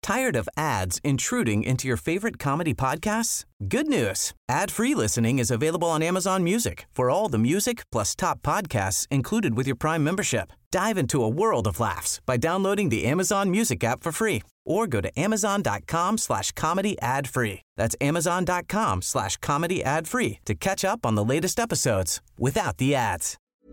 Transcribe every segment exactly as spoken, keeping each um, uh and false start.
Tired of ads intruding into your favorite comedy podcasts? Good news. Ad-free listening is available on Amazon Music for all the music plus top podcasts included with your Prime membership. Dive into a world of laughs by downloading the Amazon Music app for free or go to amazon.com slash comedy ad free. That's amazon.com slash comedy ad free to catch up on the latest episodes without the ads.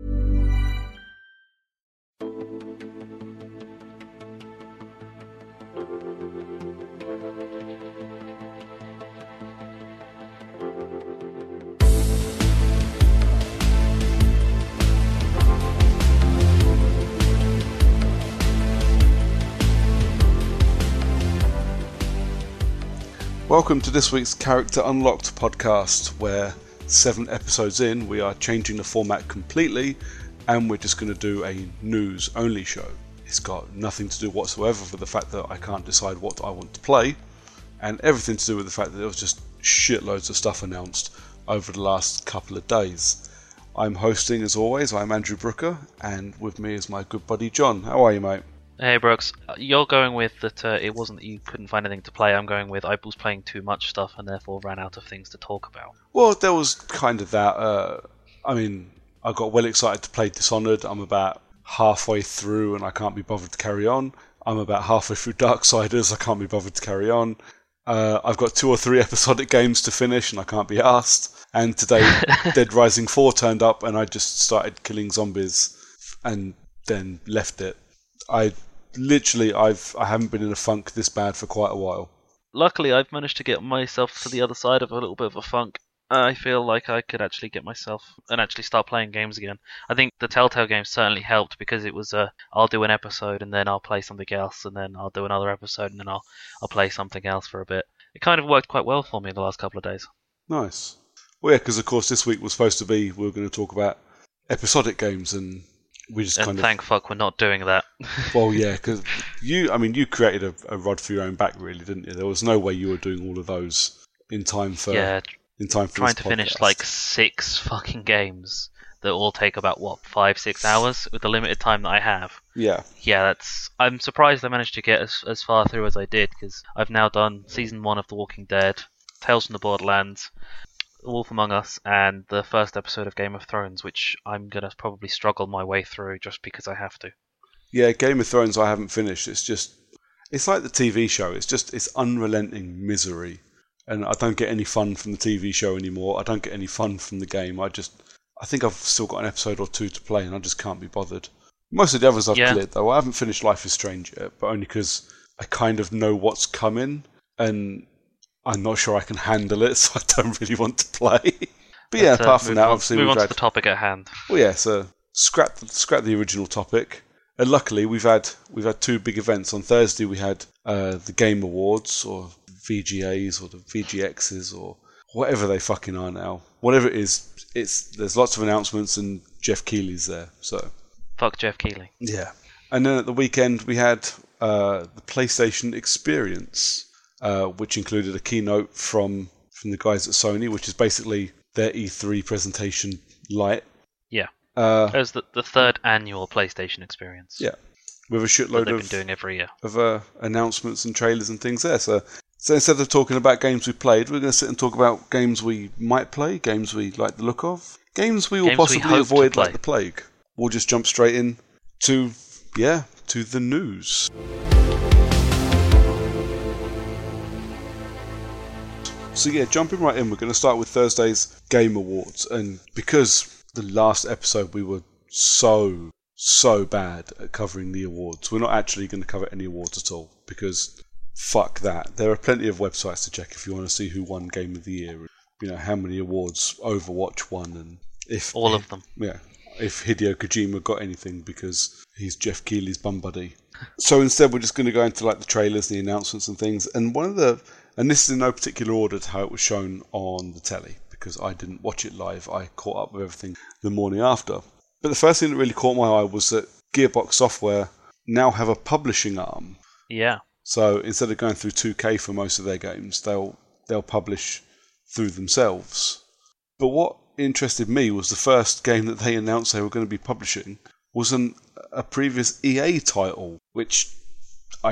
Welcome to this week's Character Unlocked podcast, where seven episodes in we are changing the format completely and we're just going to do a news only show. It's got nothing to do whatsoever with the fact that I can't decide what I want to play, and everything to do with the fact that there was just shitloads of stuff announced over the last couple of days. I'm hosting as always, I'm Andrew Brooker, and with me is my good buddy John. How are you, mate? Hey Brooks, you're going with that uh, it wasn't that you couldn't find anything to play. I'm going with I was playing too much stuff and therefore ran out of things to talk about. Well, there was kind of that. Uh, I mean, I got well excited to play Dishonored. I'm about halfway through and I can't be bothered to carry on. I'm about halfway through Darksiders. I can't be bothered to carry on. Uh, I've got two or three episodic games to finish and I can't be arsed. And today Dead Rising four turned up and I just started killing zombies and then left it. I literally, I've I haven't been in a funk this bad for quite a while. Luckily, I've managed to get myself to the other side of a little bit of a funk. I feel like I could actually get myself and actually start playing games again. I think the Telltale games certainly helped because it was uh, I'll do an episode and then I'll play something else and then I'll do another episode and then I'll I'll play something else for a bit. It kind of worked quite well for me the last couple of days. Nice. Well, yeah, because of course this week was supposed to be we were going to talk about episodic games and. We just and kind thank of, fuck we're not doing that. Well, yeah, because you, I mean, you created a, a rod for your own back, really, didn't you? There was no way you were doing all of those in time for yeah, in time for trying this to podcast. finish like six fucking games that all take about what five, six hours with the limited time that I have. Yeah, yeah, that's. I'm surprised I managed to get as as far through as I did because I've now done season one of The Walking Dead, Tales from the Borderlands, The Wolf Among Us, and the first episode of Game of Thrones, which I'm going to probably struggle my way through just because I have to. Yeah, Game of Thrones I haven't finished. It's just, it's like the T V show. It's just, it's unrelenting misery. And I don't get any fun from the T V show anymore. I don't get any fun from the game. I just, I think I've still got an episode or two to play and I just can't be bothered. Most of the others I've yeah. cleared though. I haven't finished Life is Strange yet, but only because I kind of know what's coming and I'm not sure I can handle it, so I don't really want to play. But yeah, Let's, apart uh, from that, on, obviously move we've on had... to the topic at hand. Well, yeah, so scrap the, scrap the original topic. And luckily, we've had we've had two big events. On Thursday, we had uh, the Game Awards, or V G As, or the V G Xs, or whatever they fucking are now. Whatever it is, it's there's lots of announcements, and Jeff Keighley's there. So fuck Jeff Keighley. Yeah. And then at the weekend, we had uh, the PlayStation Experience, uh, which included a keynote from from the guys at Sony, which is basically their E three presentation light. Yeah. Uh, it was the, the third annual PlayStation Experience. Yeah. With a shitload they've of, been doing every year. of uh, announcements and trailers and things there. So, so instead of talking about games we played, we're going to sit and talk about games we might play, games we like the look of, games we will games possibly we avoid like the plague. We'll just jump straight in to, yeah, to the news. So yeah, jumping right in, we're going to start with Thursday's Game Awards. And because the last episode we were so, so bad at covering the awards, we're not actually going to cover any awards at all. Because fuck that. There are plenty of websites to check if you want to see who won Game of the Year. You know, how many awards Overwatch won. And if all of them. Yeah. If Hideo Kojima got anything because he's Jeff Keighley's bum buddy. So instead we're just going to go into like the trailers, the announcements and things. And one of the... And this is in no particular order to how it was shown on the telly, because I didn't watch it live. I caught up with everything the morning after. But the first thing that really caught my eye was that Gearbox Software now have a publishing arm. Yeah. So instead of going through two K for most of their games, they'll they'll publish through themselves. But what interested me was the first game that they announced they were going to be publishing was an, a previous E A title, which I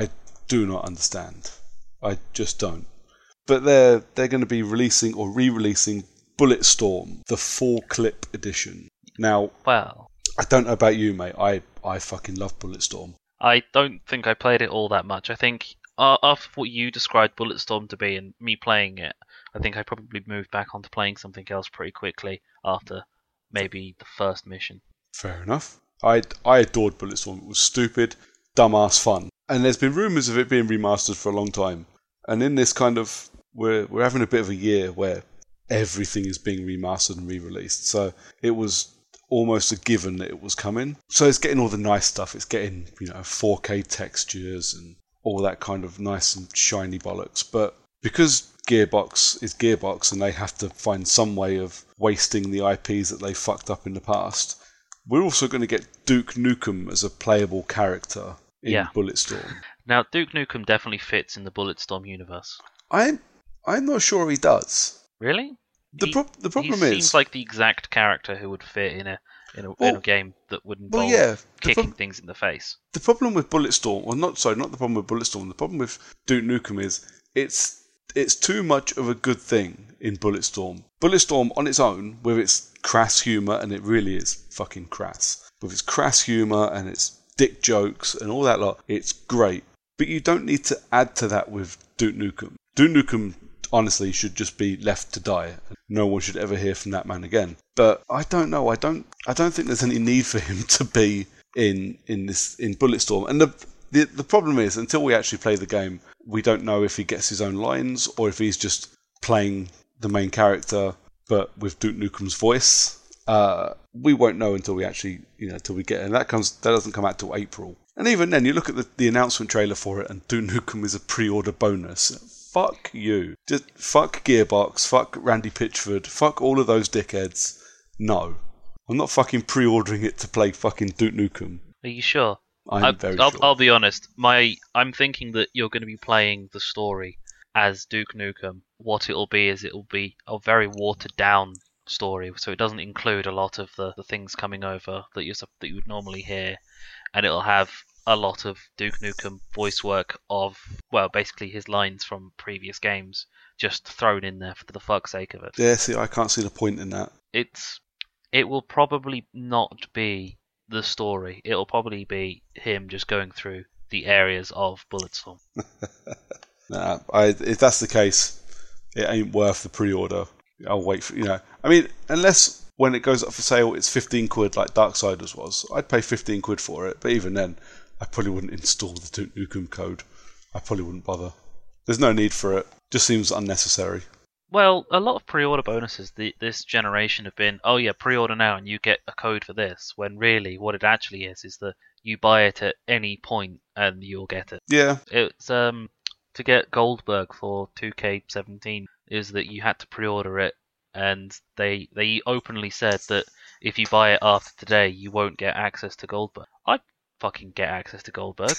do not understand. I just don't. But they're they're going to be releasing or re-releasing Bulletstorm, the full clip edition. Now, Well, I don't know about you, mate. I, I fucking love Bulletstorm. I don't think I played it all that much. I think uh, after what you described Bulletstorm to be and me playing it, I think I probably moved back onto playing something else pretty quickly after maybe the first mission. Fair enough. I I adored Bulletstorm. It was stupid, dumbass fun. And there's been rumours of it being remastered for a long time. And in this kind of, we're we're having a bit of a year where everything is being remastered and re-released. So it was almost a given that it was coming. So it's getting all the nice stuff. It's getting, you know, four K textures and all that kind of nice and shiny bollocks. But because Gearbox is Gearbox and they have to find some way of wasting the I Ps that they fucked up in the past, we're also going to get Duke Nukem as a playable character in Yeah. Bulletstorm. Now, Duke Nukem definitely fits in the Bulletstorm universe. I'm I'm not sure he does. Really? The He- pro- the problem he is seems like the exact character who would fit in a in a, in Well- a game that would well, involve yeah, the kicking prob- things in the face. the problem with Bulletstorm, or not sorry, not the problem with Bulletstorm. The problem with Duke Nukem is it's it's too much of a good thing in Bulletstorm. Bulletstorm on its own, with its crass humour, and it really is fucking crass, with its crass humour and its dick jokes and all that lot, it's great. But you don't need to add to that with Duke Nukem. Duke Nukem, honestly, should just be left to die. No one should ever hear from that man again. But I don't know. I don't. I don't think there's any need for him to be in in this in Bulletstorm. And the the the problem is, until we actually play the game, we don't know if he gets his own lines or if he's just playing the main character, but with Duke Nukem's voice. Uh, we won't know until we actually, you know, until we get it. And that comes. That doesn't come out till April. And even then, you look at the, the announcement trailer for it, and Duke Nukem is a pre-order bonus. Fuck you. Just fuck Gearbox. Fuck Randy Pitchford. Fuck all of those dickheads. No, I'm not fucking pre-ordering it to play fucking Duke Nukem. Are you sure? I'm I, very I'll, sure. I'll be honest. My I'm thinking that you're going to be playing the story as Duke Nukem. What it'll be is it'll be a very watered down story, so it doesn't include a lot of the, the things coming over that you that you would normally hear, and it'll have a lot of Duke Nukem voice work of, well, basically his lines from previous games just thrown in there for the fuck's sake of it. Yeah, see, I can't see the point in that. It's it will probably not be the story. It'll probably be him just going through the areas of Bulletstorm. Nah, I, if that's the case, it ain't worth the pre-order. I'll wait for, you know. I mean, unless when it goes up for sale, it's fifteen quid like Darksiders was. I'd pay fifteen quid for it, but even then, I probably wouldn't install the Duke Nukem code. I probably wouldn't bother. There's no need for it. Just seems unnecessary. Well, a lot of pre-order bonuses the, this generation have been, oh yeah, pre-order now and you get a code for this, when really what it actually is is that you buy it at any point and you'll get it. Yeah. It's um to get Goldberg for two K seventeen is that you had to pre-order it, and they they openly said that if you buy it after today, you won't get access to Goldberg. I fucking get access to Goldberg.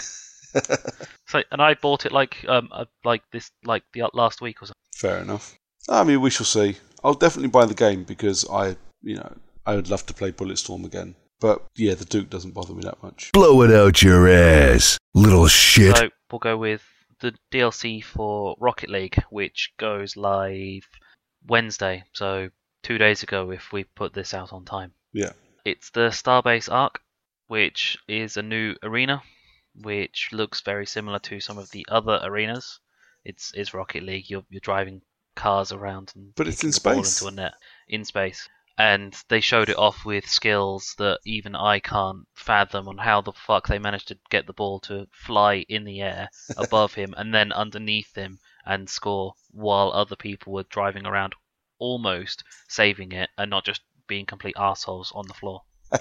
So, and I bought it like um uh, like this like the last week or something. Fair enough. I mean, we shall see. I'll definitely buy the game because I, you know, I would love to play Bulletstorm again. But yeah, the Duke doesn't bother me that much. Blow it out your ass, little shit. So we'll go with the D L C for Rocket League, which goes live Wednesday. So two days ago, if we put this out on time. Yeah. It's the Starbase Arc, which is a new arena, which looks very similar to some of the other arenas. It's it's Rocket League. You're you're driving cars around and But it's kicking in the ball space. into a net in space. And they showed it off with skills that even I can't fathom on how the fuck they managed to get the ball to fly in the air above him and then underneath him and score while other people were driving around almost saving it and not just being complete assholes on the floor.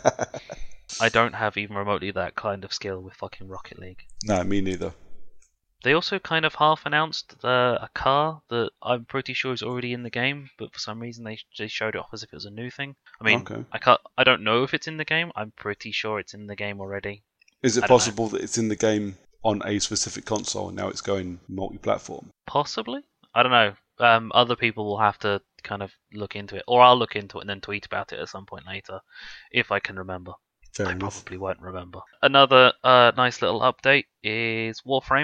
I don't have even remotely that kind of skill with fucking Rocket League. No, me neither. They also kind of half announced uh, a car that I'm pretty sure is already in the game, but for some reason they they showed it off as if it was a new thing. I mean, Okay. I can't, I don't know if it's in the game. I'm pretty sure it's in the game already. Is it I don't possible that it's in the game on a specific console and now it's going multi-platform? Possibly. I don't know. Um, other people will have to kind of look into it, or I'll look into it and then tweet about it at some point later, if I can remember. Fair I enough. probably won't remember. Another uh, nice little update is Warframe,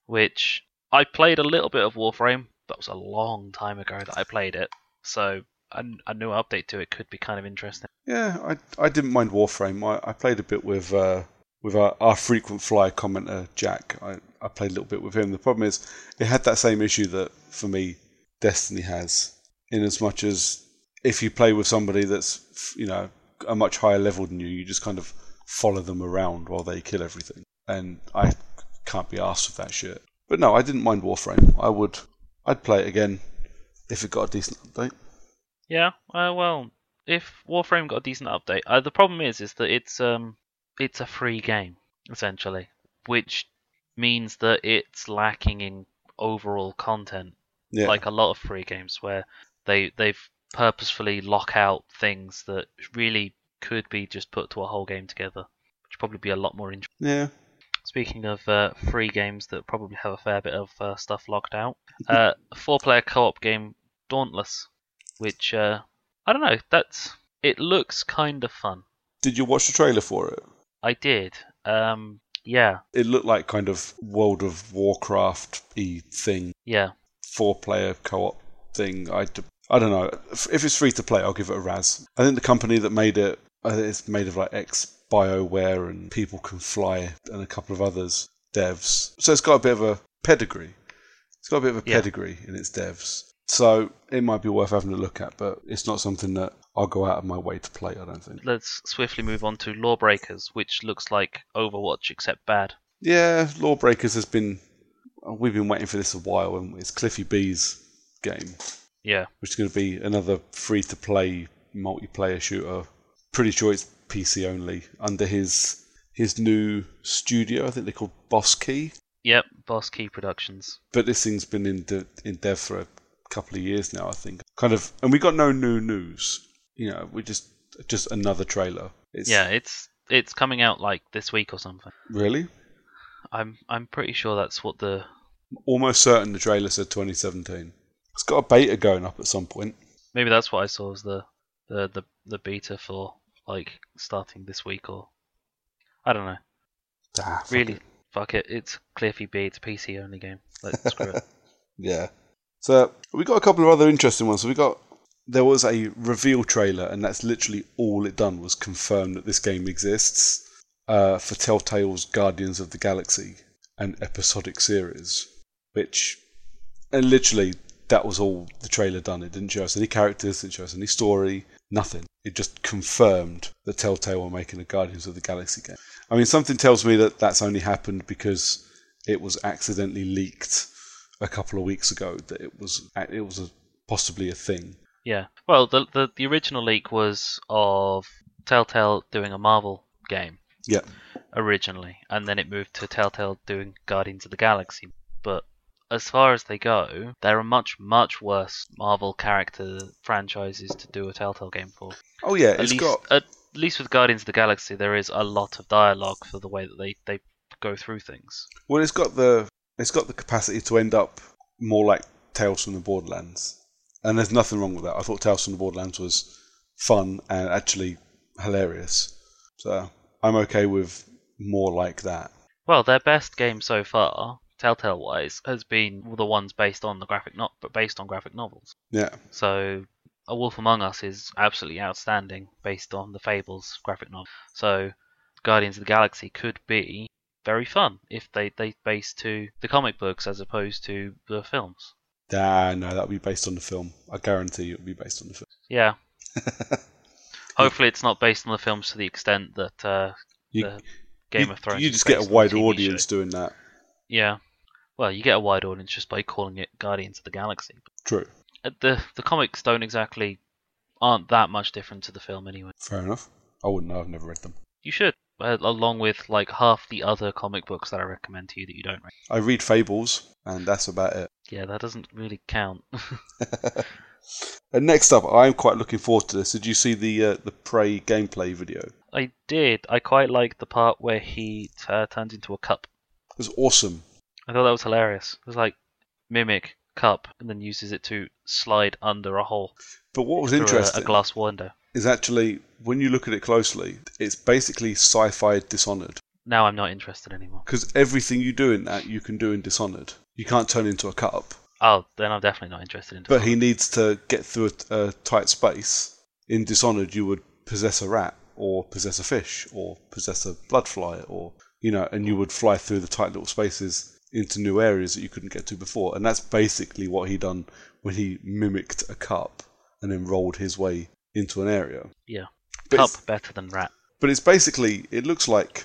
which I played a little bit of Warframe. That was a long time ago that I played it, so a, a new update to it could be kind of interesting. Yeah, I I didn't mind Warframe. I, I played a bit with uh, with our, our frequent flyer commenter Jack. I, I played a little bit with him. The problem is it had that same issue that for me Destiny has, in as much as if you play with somebody that's, you know, a much higher level than you, you just kind of follow them around while they kill everything, and I can't be arsed with that shit. But no, I didn't mind Warframe. I would, I'd play it again if it got a decent update. Yeah, uh, well, if Warframe got a decent update, uh, the problem is, is that it's um, it's a free game essentially, which means that it's lacking in overall content, Yeah. like a lot of free games where they they've purposefully lock out things that really could be just put to a whole game together, which would probably be a lot more interesting. Yeah. Speaking of uh, free games that probably have a fair bit of uh, stuff locked out, uh, a four-player co-op game, Dauntless, which uh, I don't know. That's it looks kind of fun. Did you watch the trailer for it? I did. Um, yeah. It looked like kind of World of Warcraft-y thing, Yeah. four-player co-op thing. I, d- I don't know. If it's free to play, I'll give it a razz. I think the company that made it, I think it's made of like ex-BioWare and People Can Fly and a couple of others devs. So it's got a bit of a pedigree. It's got a bit of a Yeah. pedigree in its devs. So it might be worth having a look at, but it's not something that I'll go out of my way to play, I don't think. Let's swiftly move on to Lawbreakers, which looks like Overwatch except bad. Yeah, Lawbreakers has been... We've been waiting for this a while, and it's Cliffy B's game, Yeah. which is going to be another free-to-play multiplayer shooter. Pretty sure it's P C only, under his his new studio. I think they're called Boss Key. Yep. Boss Key Productions. But this thing's been in de- in dev for a couple of years now, I think. Kind of, and we got no new news. You know, we just just another trailer. It's, Yeah. It's it's coming out like this week or something. Really? I'm I'm pretty sure that's what the Almost certain the trailer said twenty seventeen. It's got a beta going up at some point. maybe that's what I saw as the the the, the beta for like starting this week, or I don't know. Ah, fuck Really, it. fuck it. It's Cliffy B. It's a P C only game. Let's screw it. Yeah. So we got a couple of other interesting ones. So we got there was a reveal trailer, and that's literally all it done was confirm that this game exists uh, for Telltale's Guardians of the Galaxy, an episodic series. Which, and literally that was all the trailer done. It didn't show us any characters, didn't show us any story, nothing. It just confirmed that Telltale were making a Guardians of the Galaxy game. I mean, something tells me that that's only happened because it was accidentally leaked a couple of weeks ago that it was it was a, possibly a thing. Yeah. Well, the, the the original leak was of Telltale doing a Marvel game Yeah, originally, and then it moved to Telltale doing Guardians of the Galaxy. But as far as they go, there are much, much worse Marvel character franchises to do a Telltale game for. oh yeah, At it's least, got at least with Guardians of the Galaxy, there is a lot of dialogue for the way that they, they go through things. well, it's got the it's got the capacity to end up more like Tales from the Borderlands, and there's nothing wrong with that. I thought Tales from the Borderlands was fun and actually hilarious, so I'm okay with more like that. Well, their best game so far, Telltale-wise, has been the ones based on the graphic no- but based on graphic novels. Yeah, So, A Wolf Among Us is absolutely outstanding based on the Fables graphic novel. So, Guardians of the Galaxy could be very fun if they, they base to the comic books as opposed to the films. ah, no, that'll be based on the film. I guarantee it'll be based on the film. Yeah. Hopefully it's not based on the films to the extent that uh, You, the Game you, of Thrones you is just get based a on the wider T V audience show. doing that. Yeah. Well, you get a wide audience just by calling it Guardians of the Galaxy. True. Uh, The the comics don't exactly aren't that much different to the film anyway. Fair enough. I wouldn't know. I've never read them. You should, uh, along with like half the other comic books that I recommend to you that you don't read. I read Fables, and that's about it. Yeah, that doesn't really count. And next up, I'm quite looking forward to this. Did you see the uh, the Prey gameplay video? It I did. I quite liked the part where he uh, turns into a cup. was awesome. I thought that was hilarious. It was like mimic cup and then uses it to slide under a hole But what was through interesting a, a glass window. is actually, when you look at it closely, it's basically sci-fi Dishonored. now I'm not interested anymore. Because everything you do in that, you can do in Dishonored. You can't turn into a cup. Oh, then I'm definitely not interested in Dishonored. But he needs to get through a, a tight space. In Dishonored, you would possess a rat, or possess a fish, or possess a bloodfly, or, you know, and you would fly through the tight little spaces into new areas that you couldn't get to before. And that's basically what he done when he mimicked a cup and then rolled his way into an area. Yeah. But Cup it's, better than rat. but it's basically, it looks like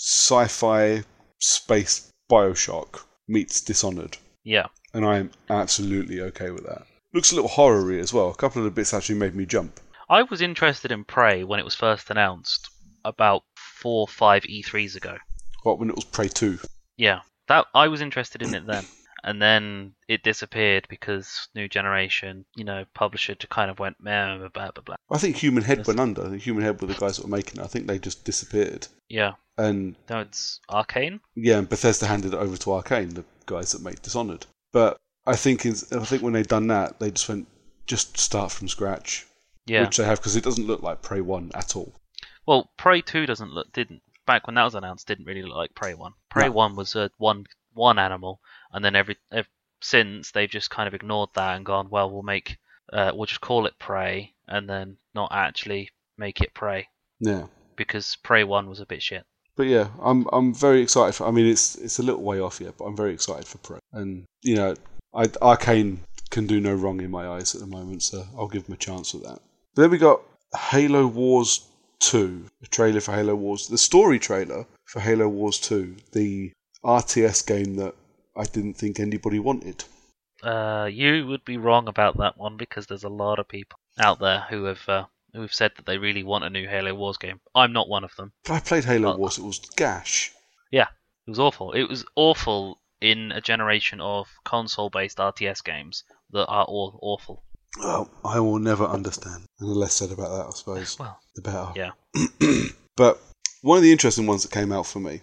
sci-fi space Bioshock meets Dishonored. Yeah. And I'm absolutely okay with that. Looks a little horror-y as well. A couple of the bits actually made me jump. I was interested in Prey when it was first announced about four or five E threes ago. What, when it was Prey two? Yeah. That I was interested in it then. And then it disappeared because new generation, you know, publisher to kind of went meh, blah, blah, blah, blah. I think Human Head Yes. went under. I think Human Head were the guys that were making it. I think they just disappeared. Yeah. And No, it's Arcane? yeah, and Bethesda handed it over to Arcane, the guys that make Dishonored. But I think in, I think when they done that, they just went, just start from scratch. Yeah. Which they have, because it doesn't look like Prey one at all. Well, Prey two doesn't look, didn't, back when that was announced, didn't really look like Prey one. Prey No. one was uh, one one animal, and then every, ev since they've just kind of ignored that and gone, well, we'll make, uh, we'll just call it Prey, and then not actually make it Prey, Yeah. because Prey one was a bit shit. But yeah, I'm I'm very excited for. I mean, it's it's a little way off yet, but I'm very excited for Prey. And you know, I, Arcane can do no wrong in my eyes at the moment, so I'll give them a chance with that. But then we got Halo Wars two, a trailer for Halo Wars, the story trailer for Halo Wars two, the R T S game that I didn't think anybody wanted. Uh, you would be wrong about that one because there's a lot of people out there who have uh, who have said that they really want a new Halo Wars game. I'm not one of them. But I played Halo Oh. Wars; it was gash. Yeah, it was awful. It was awful in a generation of console-based R T S games that are all awful. Well, I will never understand. And the less said about that, I suppose, Well, the better. yeah. But one of the interesting ones that came out for me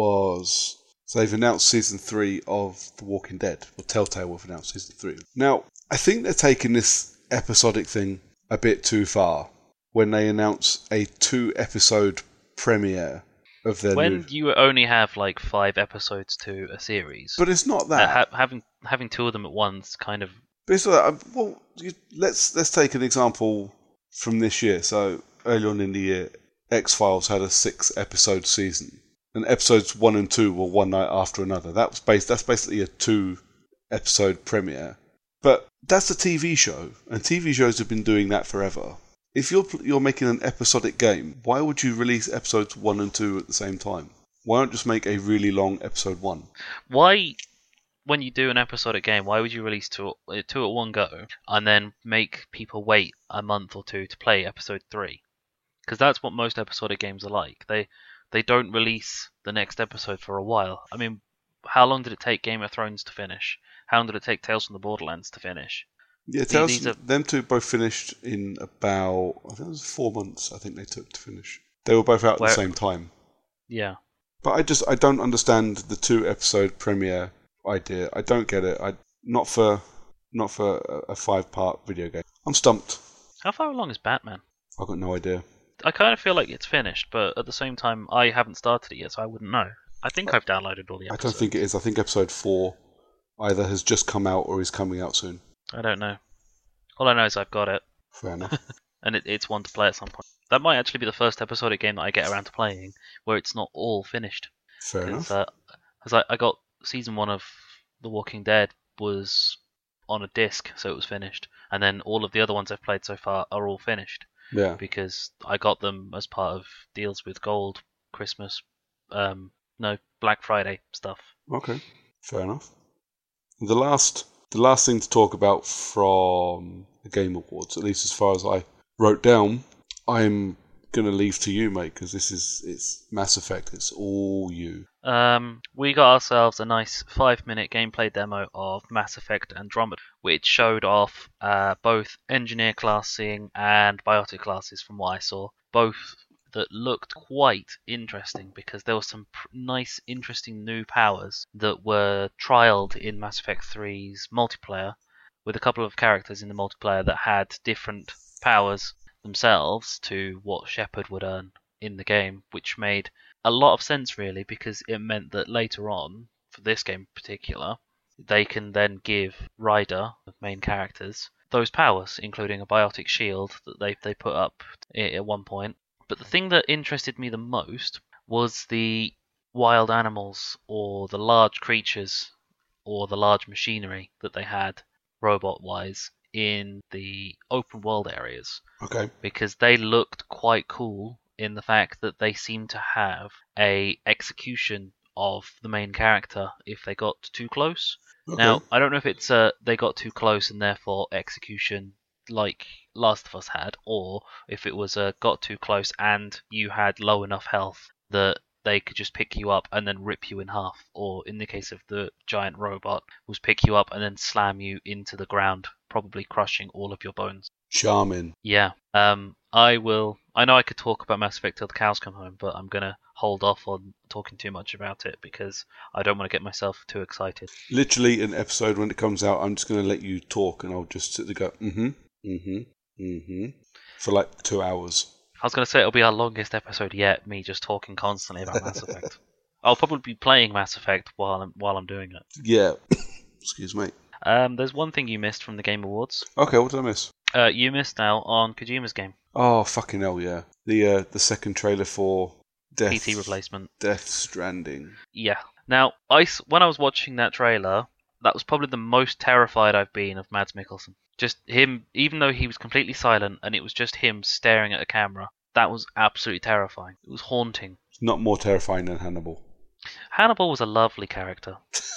was, so they've announced season three of The Walking Dead, or Telltale have announced season three. Now, I think they're taking this episodic thing a bit too far when they announce a two-episode premiere of their When new... you only have like five episodes to a series, But it's not uh, that. ha- having having two of them at once kind of But it's not that. Well, you, let's let's take an example from this year. So early on in the year, X-Files had a six-episode season, and episodes one and two were one night after another. That was based. That's basically a two-episode premiere. But that's a T V show, and T V shows have been doing that forever. If you're you're making an episodic game, why would you release episodes one and two at the same time? Why not just make a really long episode one? why. When you do an episodic game, why would you release two, uh, two at one go and then make people wait a month or two to play episode three? Because that's what most episodic games are like. They they don't release the next episode for a while. I mean, how long did it take Game of Thrones to finish? How long did it take Tales from the Borderlands to finish? Yeah, These- tell us, these are- them two both finished in about, I think it was four months, I think they took to finish. They were both out at Where- the same time. Yeah. But I just, I don't understand the two episode premiere idea. I don't get it. I Not for, not for a, a five part video game. I'm stumped. How far along is Batman? I've got no idea. I kind of feel like it's finished, but at the same time, I haven't started it yet, so I wouldn't know. I think I've downloaded all the I episodes. don't think it is. I think episode four either has just come out or is coming out soon. I don't know. All I know is I've got it, Fair enough. and it, it's one to play at some point. That might actually be the first episodic game that I get around to playing where it's not all finished. Fair enough. Because uh, I, I got season one of The Walking Dead was on a disc, so it was finished, and then all of the other ones I've played so far are all finished Yeah. because I got them as part of deals with Gold, Christmas, um, no Black Friday stuff. Okay. Fair enough. The last, the last thing to talk about from the Game Awards, at least as far as I wrote down, I'm gonna leave to you, mate, because this is it's Mass Effect. It's all you. Um, we got ourselves a nice five-minute gameplay demo of Mass Effect Andromeda, which showed off uh, both engineer classing and biotic classes from what I saw, both that looked quite interesting because there were some pr- nice, interesting new powers that were trialed in Mass Effect three's multiplayer, with a couple of characters in the multiplayer that had different powers themselves to what Shepard would earn in the game, which made a lot of sense, really, because it meant that later on, for this game in particular, they can then give Ryder, the main characters, those powers, including a biotic shield that they they put up at one point. But the thing that interested me the most was the wild animals, or the large creatures, or the large machinery that they had, robot-wise, in the open world areas. Okay. Because they looked quite cool in the fact that they seemed to have a execution of the main character if they got too close. Okay. Now, I don't know if it's uh, they got too close and therefore execution like Last of Us had, or if it was uh, got too close and you had low enough health that they could just pick you up and then rip you in half, or in the case of the giant robot, was pick you up and then slam you into the ground, probably crushing all of your bones. Charming. Yeah. Um, I will. I know I could talk about Mass Effect till the cows come home, but I'm gonna hold off on talking too much about it because I don't want to get myself too excited. Literally, an episode when it comes out, I'm just going to let you talk, and I'll just sit there and go, mm-hmm, mm-hmm, mm-hmm, for like two hours. I was gonna say it'll be our longest episode yet. Me just talking constantly about Mass Effect. I'll probably be playing Mass Effect while I'm while I'm doing it. Yeah. Excuse me. Um, there's one thing you missed from the Game Awards. Okay, what did I miss? Uh, you missed out on Kojima's game. Oh, fucking hell, yeah. The uh, the second trailer for Death, P T replacement. Death Stranding. Yeah. Now, I, when I was watching that trailer, that was probably the most terrified I've been of Mads Mikkelsen. Just him, even though he was completely silent and it was just him staring at a camera, that was absolutely terrifying. It was haunting. Not more terrifying than Hannibal. Hannibal was a lovely character.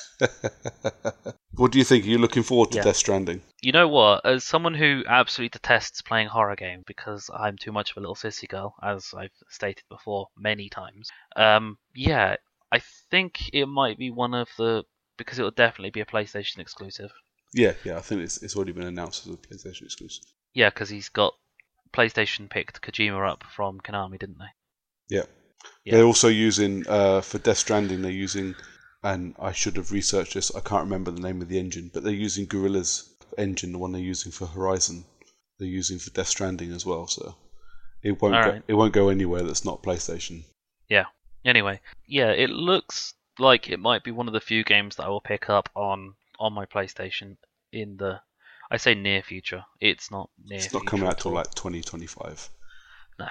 What do you think? Are you looking forward to Yeah. Death Stranding? You know what? As someone who absolutely detests playing horror games because I'm too much of a little sissy girl, as I've stated before many times, um, yeah, I think it might be one of the... because it will definitely be a PlayStation exclusive. Yeah, yeah, I think it's it's already been announced as a PlayStation exclusive. Yeah, because he's got... PlayStation picked Kojima up from Konami, didn't they? Yeah. Yeah. They're also using, uh, for Death Stranding, they're using, and I should have researched this, I can't remember the name of the engine, but they're using Gorilla's engine, the one they're using for Horizon, they're using for Death Stranding as well, so it won't All go, right. it won't go anywhere that's not PlayStation. Yeah. Anyway, yeah, it looks like it might be one of the few games that I will pick up on, on my PlayStation in the... I say near future. It's not near It's not future coming out at till all. like twenty twenty-five. No.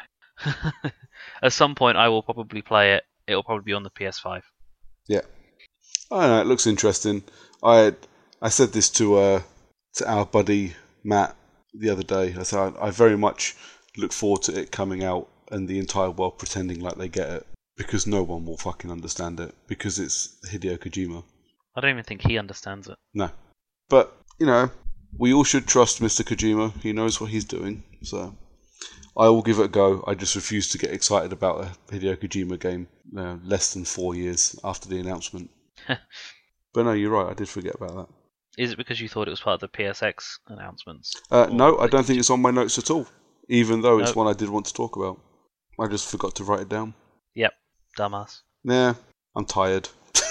At some point, I will probably play it. It will probably be on the P S five. Yeah. I don't know, it looks interesting. I I said this to uh to our buddy Matt the other day. I said I, I very much look forward to it coming out and the entire world pretending like they get it, because no one will fucking understand it, because it's Hideo Kojima. I don't even think he understands it. No. But, you know, we all should trust Mister Kojima. He knows what he's doing, so I will give it a go. I just refuse to get excited about a Hideo Kojima game uh, less than four years after the announcement. But no, you're right, I did forget about that. Is it because you thought it was part of the P S X announcements? Uh, Or no, I like- don't think it's on my notes at all, even though it's No. one I did want to talk about. I just forgot to write it down. Yep, dumbass. Nah, I'm tired.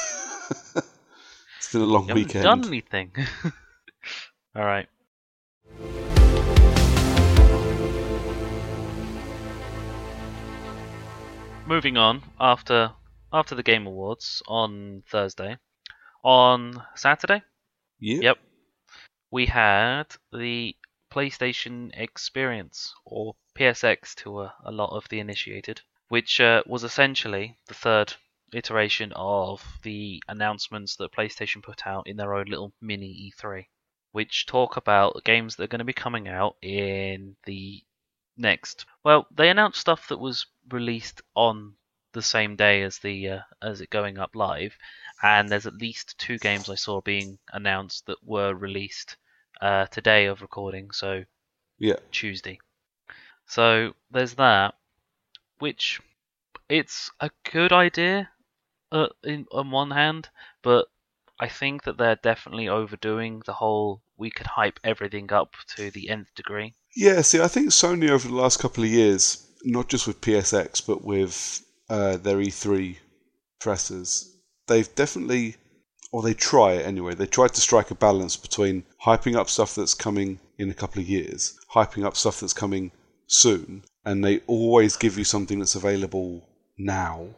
It's been a long You haven't weekend. done anything. All right. Moving on, after after the Game Awards on Thursday, on Saturday, Yeah. Yep. we had the PlayStation Experience, or P S X to a, a lot of the initiated, which uh, was essentially the third iteration of the announcements that PlayStation put out in their own little mini E three, which talk about games that are going to be coming out in the next. Well, they announced stuff that was released on the same day as the uh, as it going up live, and there's at least two games I saw being announced that were released uh, today of recording, so Yeah. Tuesday. So there's that, which it's a good idea uh, in, on one hand, but I think that they're definitely overdoing the whole we could hype everything up to the nth degree. Yeah, see, I think Sony over the last couple of years, not just with P S X, but with uh, their E three presses, they've definitely, or they try it anyway, they tried to strike a balance between hyping up stuff that's coming in a couple of years, hyping up stuff that's coming soon, and they always give you something that's available now,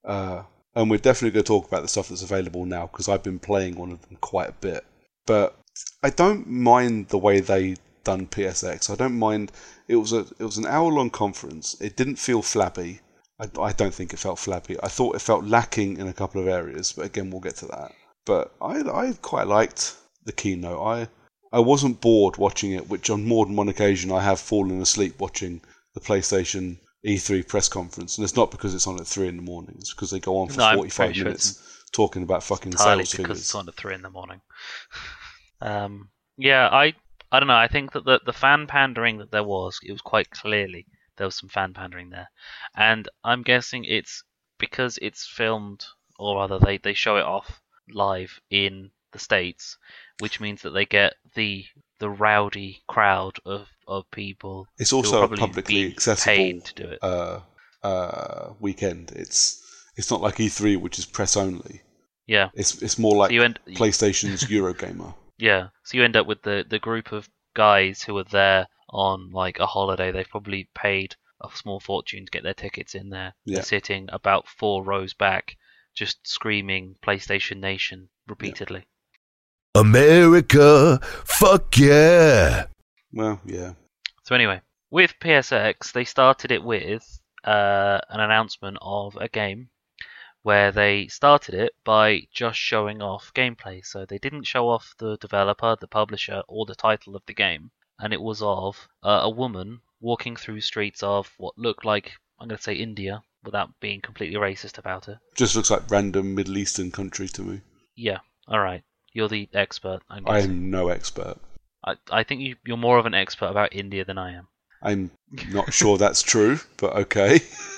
Uh, and we're definitely going to talk about the stuff that's available now because I've been playing one of them quite a bit. But I don't mind the way they done P S X. I don't mind. It was a it was an hour long conference. It didn't feel flabby. I, I don't think it felt flabby. I thought it felt lacking in a couple of areas, but again, we'll get to that. But I I quite liked the keynote. I I wasn't bored watching it, which on more than one occasion I have fallen asleep watching the PlayStation E three press conference, and it's not because it's on at three in the morning. It's because they go on for no, forty-five sure minutes talking about fucking entirely sales because figures. It's on at three in the morning. um, yeah, I I don't know. I think that the the fan pandering that there was, it was quite clearly there was some fan pandering there, and I'm guessing it's because it's filmed, or rather they they show it off live in the States, which means that they get the the rowdy crowd of, of people. It's also who a will publicly probably be accessible paid to do it. Uh, uh, weekend. It's it's not like E three, which is press only. Yeah, It's it's more like So you end- PlayStation's Eurogamer. yeah. So you end up with the, the group of guys who are there on like a holiday. They've probably paid a small fortune to get their tickets in there. Yeah. They're sitting about four rows back, just screaming PlayStation Nation repeatedly. America, fuck yeah. Well, yeah. So anyway, with P S X, they started it with uh, an announcement of a game where they started it by just showing off gameplay. So they didn't show off the developer, the publisher, or the title of the game. And it was of uh, a woman walking through streets of what looked like, I'm going to say India, without being completely racist about it. Just looks like random Middle Eastern country to me. Yeah, alright. You're the expert, I'm I guessing. am no expert. I, I think you, you're more of an expert about India than I am. I'm not sure that's true, but okay.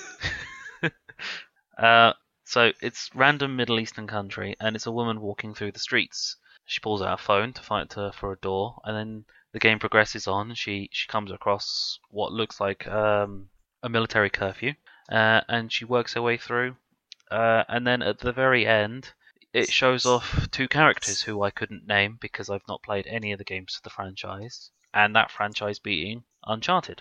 Uh, so it's random Middle Eastern country, and it's a woman walking through the streets. She pulls out a phone to find her for a door, and then the game progresses on. She she comes across what looks like um, a military curfew, uh, and she works her way through. Uh, and then at the very end, it shows off two characters who I couldn't name because I've not played any of the games of the franchise, and that franchise being Uncharted.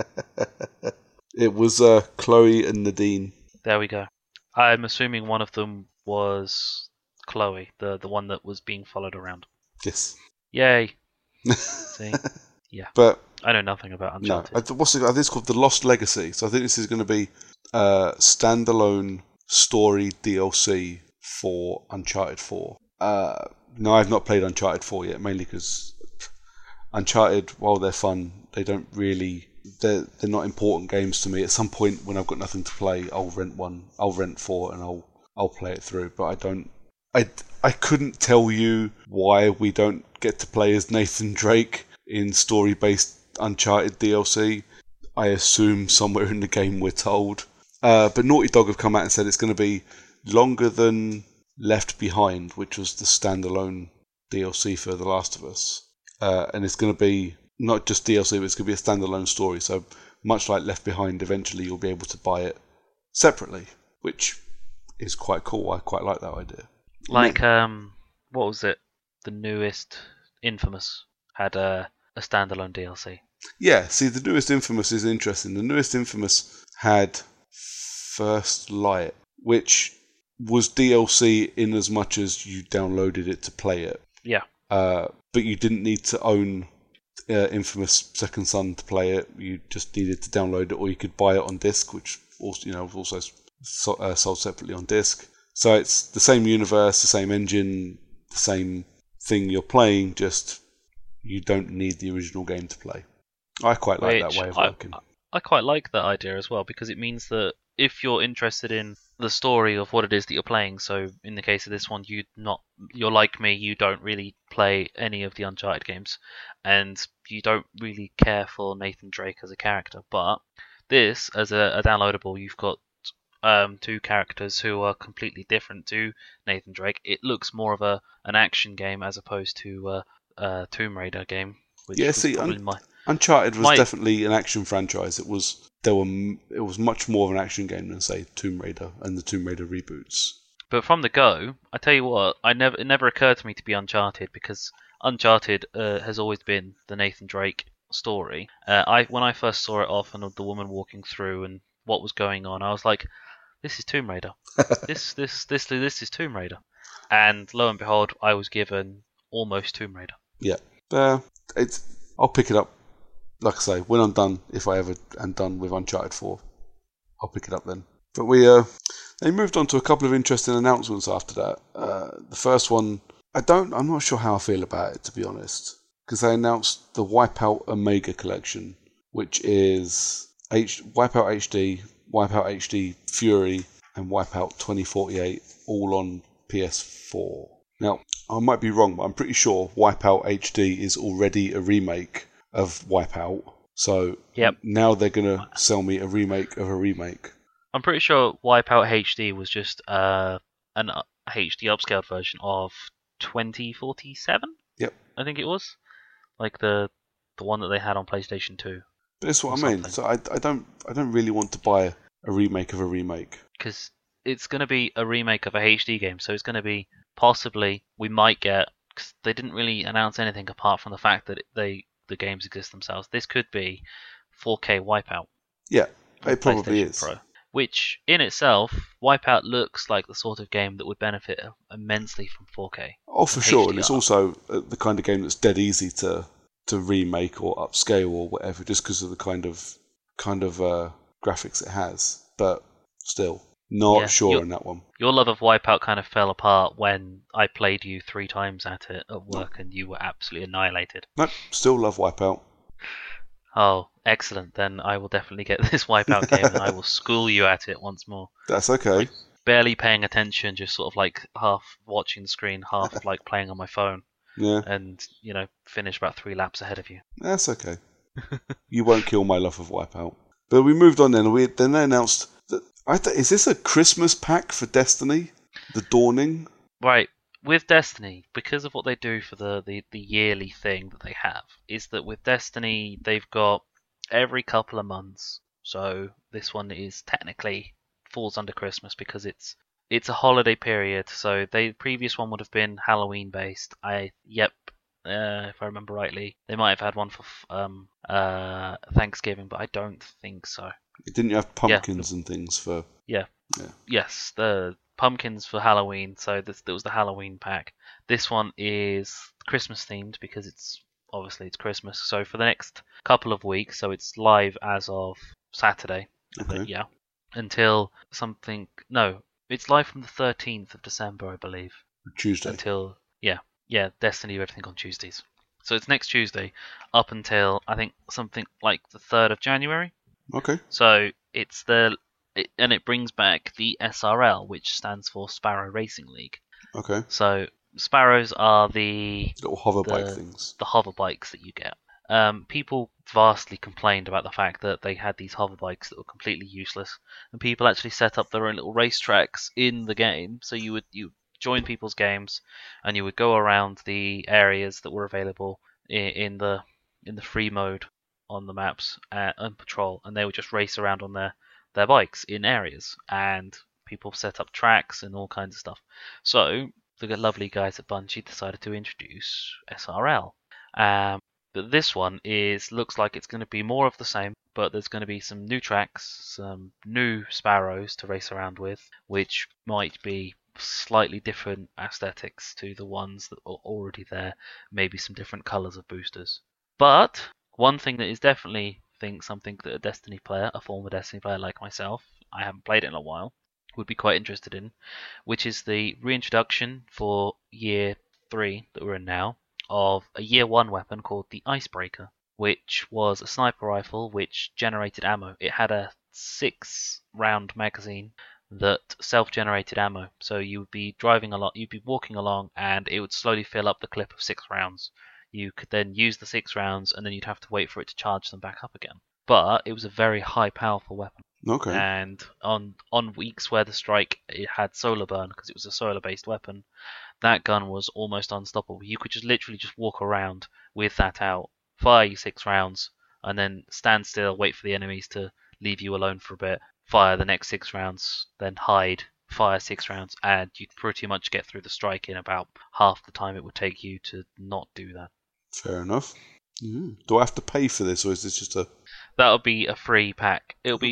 It was uh, Chloe and Nadine. There we go. I'm assuming one of them was Chloe, the the one that was being followed around. Yes. Yay! See, yeah. But I know nothing about no, Uncharted. I th- what's it, I think it's called The Lost Legacy. So I think this is going to be a standalone story D L C for Uncharted four. Uh, no, I've not played Uncharted four yet, mainly because Uncharted, while they're fun, they don't really. They're they're not important games to me. At some point, when I've got nothing to play, I'll rent one. I'll rent four, and I'll I'll play it through. But I don't. I I couldn't tell you why we don't get to play as Nathan Drake in story-based Uncharted D L C. I assume somewhere in the game we're told. Uh, but Naughty Dog have come out and said it's going to be longer than Left Behind, which was the standalone D L C for The Last of Us. Uh, and it's going to be not just D L C, but it's going to be a standalone story. So much like Left Behind, eventually you'll be able to buy it separately, which is quite cool. I quite like that idea. Like, um, what was it? The newest Infamous had a, a standalone D L C. Yeah, see, the newest Infamous is interesting. The newest Infamous had First Light, which was D L C in as much as you downloaded it to play it. Yeah. Uh, but you didn't need to own uh, Infamous Second Son to play it. You just needed to download it, or you could buy it on disc, which also, you know, was also so, uh, sold separately on disc. So it's the same universe, the same engine, the same thing you're playing, just you don't need the original game to play. I quite like Which that way of I, working. I quite like that idea as well, because it means that if you're interested in the story of what it is that you're playing, so in the case of this one, you not you're like me, you don't really play any of the Uncharted games, and you don't really care for Nathan Drake as a character. But this, as a, a downloadable, you've got um, two characters who are completely different to Nathan Drake. It looks more of a an action game as opposed to a, a Tomb Raider game. Which Yeah, was see, probably un- my, Uncharted was my- definitely an action franchise. It was there were m- it was much more of an action game than say Tomb Raider and the Tomb Raider reboots. But from the go, I tell you what, I never it never occurred to me to be Uncharted, because Uncharted uh, has always been the Nathan Drake story. Uh, I when I first saw it off and the woman walking through and what was going on, I was like, this is Tomb Raider. this this this this is Tomb Raider. And lo and behold, I was given almost Tomb Raider. Yeah, uh, it's. I'll pick it up. Like I say, when I'm done, if I ever am done with Uncharted four, I'll pick it up then. But we uh, they moved on to a couple of interesting announcements after that. Uh, the first one, I don't, I'm not sure how I feel about it, to be honest, because they announced the Wipeout Omega collection, which is H- Wipeout H D, Wipeout H D Fury, and Wipeout twenty forty-eight, all on P S four. Now, I might be wrong, but I'm pretty sure Wipeout H D is already a remake of Wipeout. So yep. now they're going to sell me a remake of a remake. I'm pretty sure Wipeout H D was just uh, an H D upscaled version of twenty forty-seven. Yep. I think it was. Like the the one that they had on PlayStation two. But that's what I mean. So I, I don't I don't really want to buy a remake of a remake. Because it's going to be a remake of a H D game, so it's going to be possibly we might get, because they didn't really announce anything apart from the fact that they the games exist themselves. This could be four K Wipeout. Yeah, it probably is. Pro, which in itself, Wipeout looks like the sort of game that would benefit immensely from four K. Oh, for sure, and it's also the kind of game that's dead easy to to remake or upscale or whatever, just because of the kind of kind of uh, graphics it has. But still, not yeah, sure your, on that one. Your love of Wipeout kind of fell apart when I played you three times at it at work, and you were absolutely annihilated. Nope, still love Wipeout. Oh, excellent. Then I will definitely get this Wipeout game and I will school you at it once more. That's okay. Like, barely paying attention, just sort of like half watching the screen, half like playing on my phone. Yeah. And, you know, finish about three laps ahead of you. That's okay. You won't kill my love of Wipeout. But we moved on then. We Then they announced that... I th- is this a Christmas pack for Destiny? The Dawning? Right. With Destiny, because of what they do for the, the, the yearly thing that they have, is that with Destiny, they've got every couple of months. So this one is technically falls under Christmas because it's it's a holiday period. So the previous one would have been Halloween based. I yep, uh, if I remember rightly, they might have had one for um uh Thanksgiving, but I don't think so. Didn't you have pumpkins yeah. and things for? Yeah. Yeah. Yes, the pumpkins for Halloween. So this there was the Halloween pack. This one is Christmas themed because it's obviously it's Christmas. So for the next couple of weeks, so it's live as of Saturday. Okay. Yeah. Until something. No, it's live from the thirteenth of December, I believe. Tuesday. Until yeah, yeah, Destiny do everything on Tuesdays. So it's next Tuesday up until I think something like the third of January. Okay. So it's the it, and it brings back the S R L, which stands for Sparrow Racing League. Okay. So Sparrows are the little hover the, bike things. The hover bikes that you get. Um, people vastly complained about the fact that they had these hover bikes that were completely useless, and people actually set up their own little racetracks in the game. So you would you join people's games, and you would go around the areas that were available in, in the in the free mode on the maps uh, and patrol, and they would just race around on their their bikes in areas, and people set up tracks and all kinds of stuff. So the lovely guys at Bungie decided to introduce S R L. Um, but this one is looks like it's going to be more of the same, but there's going to be some new tracks, some new Sparrows to race around with, which might be slightly different aesthetics to the ones that are already there, maybe some different colours of boosters. But one thing that is definitely think something that a Destiny player, a former Destiny player like myself, I haven't played it in a while, would be quite interested in, which is the reintroduction for year three that we're in now of a year one weapon called the Icebreaker, which was a sniper rifle which generated ammo. It had a six round magazine that self-generated ammo, so you would be driving a lot, you'd be walking along, and it would slowly fill up the clip of six rounds. You could then use the six rounds, and then you'd have to wait for it to charge them back up again. But it was a very high, powerful weapon. Okay. And on on weeks where the strike it had solar burn because it was a solar-based weapon, that gun was almost unstoppable. You could just literally just walk around with that out, fire your six rounds, and then stand still, wait for the enemies to leave you alone for a bit, fire the next six rounds, then hide, fire six rounds, and you'd pretty much get through the strike in about half the time it would take you to not do that. Fair enough. Mm. Do I have to pay for this, or is this just a... That'll be a free pack. It'll be okay. just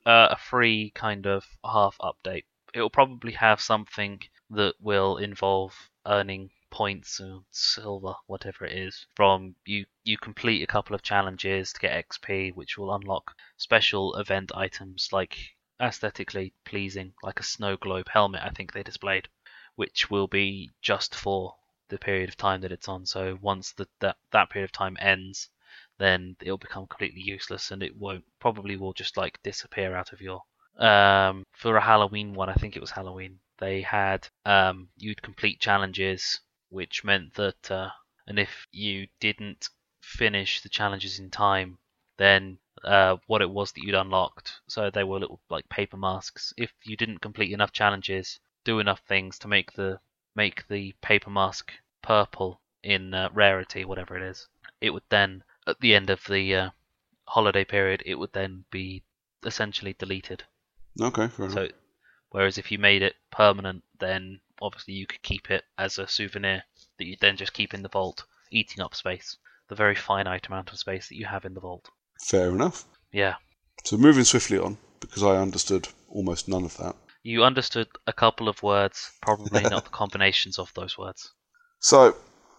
uh, a free kind of half update. It will probably have something that will involve earning points or silver, whatever it is, from you. You complete a couple of challenges to get X P, which will unlock special event items like aesthetically pleasing, like a snow globe helmet. I think they displayed, which will be just for the period of time that it's on. So once the, that that period of time ends, then it'll become completely useless, and it won't probably will just like disappear out of your. Um, for a Halloween one, I think it was Halloween. They had um, you'd complete challenges, which meant that, uh, and if you didn't finish the challenges in time, then uh, what it was that you'd unlocked. So they were little like paper masks. If you didn't complete enough challenges, do enough things to make the make the paper mask purple in uh, rarity, whatever it is, it would then at the end of the uh, holiday period, it would then be essentially deleted. Okay, fair enough. So, whereas if you made it permanent, then obviously you could keep it as a souvenir that you then just keep in the vault, eating up space, the very finite amount of space that you have in the vault. Fair enough. Yeah. So moving swiftly on, because I understood almost none of that. You understood a couple of words, probably not the combinations of those words. So,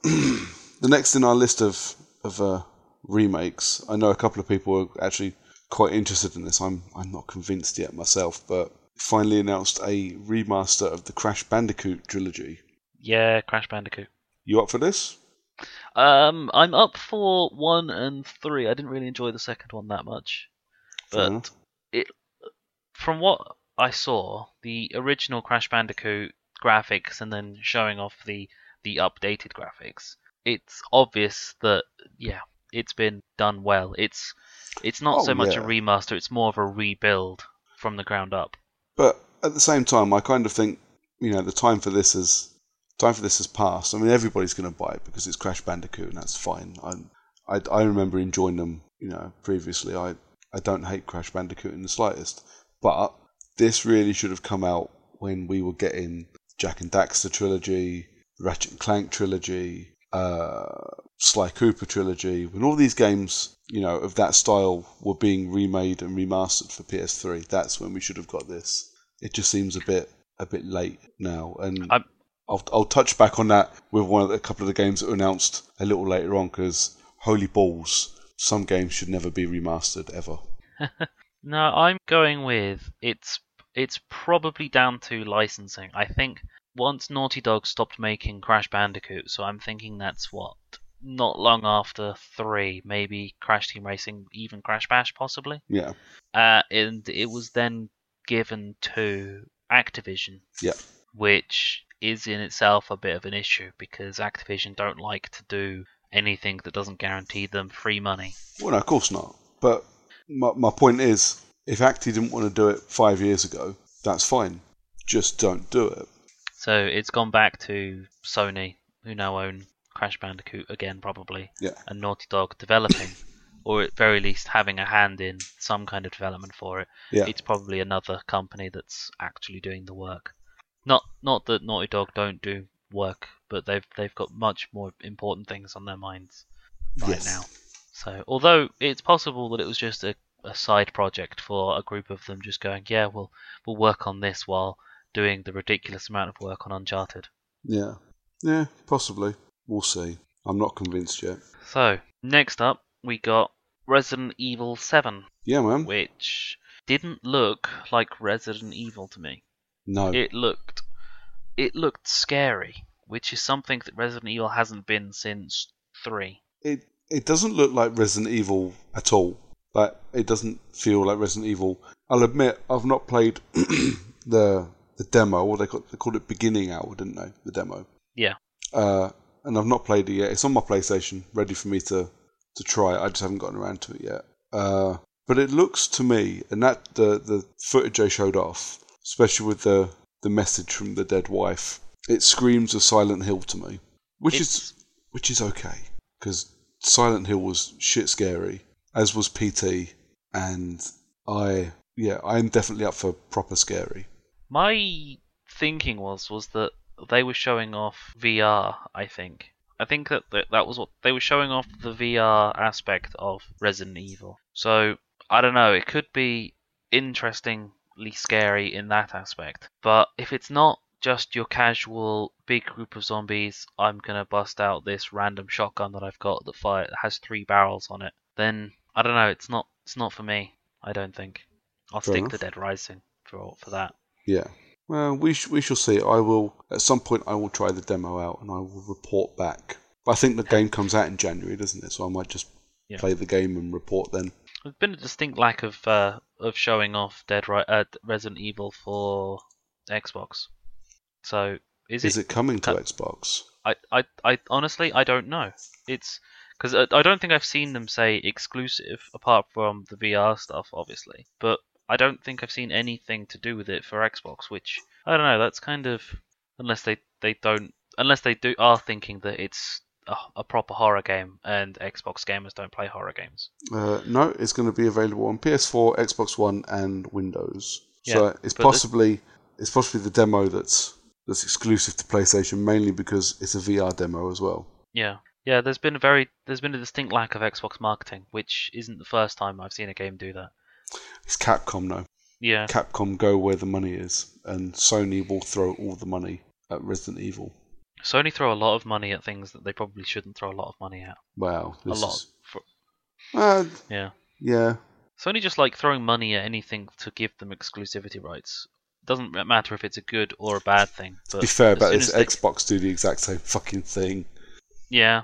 the next in our list of of uh, remakes, I know a couple of people are actually quite interested in this. I'm I'm not convinced yet myself, but finally announced a remaster of the Crash Bandicoot trilogy. Yeah, Crash Bandicoot. You up for this? Um, I'm up for one and three. I didn't really enjoy the second one that much, Fair but enough. it, from what I saw, the original Crash Bandicoot graphics and then showing off the the updated graphics, it's obvious that yeah, it's been done well. It's it's not Oh, so much yeah. a remaster; it's more of a rebuild from the ground up. But at the same time, I kind of think, you know, the time for this is time for this has passed. I mean, everybody's going to buy it because it's Crash Bandicoot, and that's fine. I, I I remember enjoying them, you know, previously. I I don't hate Crash Bandicoot in the slightest, but this really should have come out when we were getting Jak and Daxter trilogy, Ratchet and Clank trilogy, uh, Sly Cooper trilogy, when all these games, you know, of that style were being remade and remastered for P S three. That's when we should have got this. It just seems a bit a bit late now, and I'm- I'll I'll touch back on that with one of the, a couple of the games that were announced a little later on, because holy balls, some games should never be remastered ever. No, I'm going with it's it's probably down to licensing. I think once Naughty Dog stopped making Crash Bandicoot, so I'm thinking that's what, not long after three, maybe Crash Team Racing, even Crash Bash possibly. Yeah, Uh, and it was then given to Activision, yeah, which is in itself a bit of an issue because Activision don't like to do anything that doesn't guarantee them free money. well, no, of course not. But my my point is, if Acti didn't want to do it five years ago, that's fine. Just don't do it. So it's gone back to Sony, who now own Crash Bandicoot again, probably, Yeah. and Naughty Dog developing, or at very least having a hand in some kind of development for it. Yeah. It's probably another company that's actually doing the work. Not not that Naughty Dog don't do work, but they've they've got much more important things on their minds right Yes. now. So although it's possible that it was just a, a side project for a group of them just going, yeah, we'll we'll work on this while doing the ridiculous amount of work on Uncharted. Yeah. Yeah, possibly. We'll see. I'm not convinced yet. So next up we got Resident Evil seven, Yeah, man. which didn't look like Resident Evil to me. No. It looked it looked scary, which is something that Resident Evil hasn't been since three. It it doesn't look like Resident Evil at all. Like, it doesn't feel like Resident Evil. I'll admit, I've not played the the demo, or they called, they called it Beginning Hour, didn't they? The demo. Yeah. Uh, and I've not played it yet. It's on my PlayStation, ready for me to, to try it. I just haven't gotten around to it yet. Uh, but it looks to me, and that the, the footage they showed off, especially with the, the message from the dead wife, it screams of Silent Hill to me, which It's- is which is okay, because Silent Hill was shit scary, as was P T, and I yeah I'm definitely up for proper scary. My thinking was was that they were showing off V R, I think. I think that that, that was what they were showing off, the V R aspect of Resident Evil. So, I don't know, it could be interestingly scary in that aspect. But if it's not just your casual big group of zombies, I'm gonna bust out this random shotgun that I've got that fire that has three barrels on it, then I don't know, it's not it's not for me, I don't think. I'll Fair stick enough. to Dead Rising for for that. Yeah. Well, we sh- we shall see. I will at some point. I will try the demo out and I will report back. I think the game comes out in January, doesn't it? So I might just Yeah. play the game and report then. There's been a distinct lack of uh, of showing off Dead Ri- uh, Resident Evil for Xbox. So is, Is it? it coming to uh, Xbox? I, I, I honestly I don't know. It's because I, I don't think I've seen them say exclusive apart from the V R stuff, obviously. But I don't think I've seen anything to do with it for Xbox, which I don't know. That's kind of unless they, they don't unless they do are thinking that it's a, a proper horror game and Xbox gamers don't play horror games. Uh, no, it's going to be available on P S four, Xbox One, and Windows. So Yeah, it's but possibly it's possibly the demo that's that's exclusive to PlayStation, mainly because it's a V R demo as well. Yeah, yeah. There's been a very there's been a distinct lack of Xbox marketing, which isn't the first time I've seen a game do that. It's Capcom, though. Yeah, Capcom go where the money is, and Sony will throw all the money at Resident Evil. Sony throw a lot of money at things that they probably shouldn't throw a lot of money at. Wow, A this lot. is For, uh, yeah. yeah. Sony just like throwing money at anything to give them exclusivity rights. Doesn't matter if it's a good or a bad thing. But To be fair as about soon this, as they- Xbox do the exact same fucking thing. Yeah,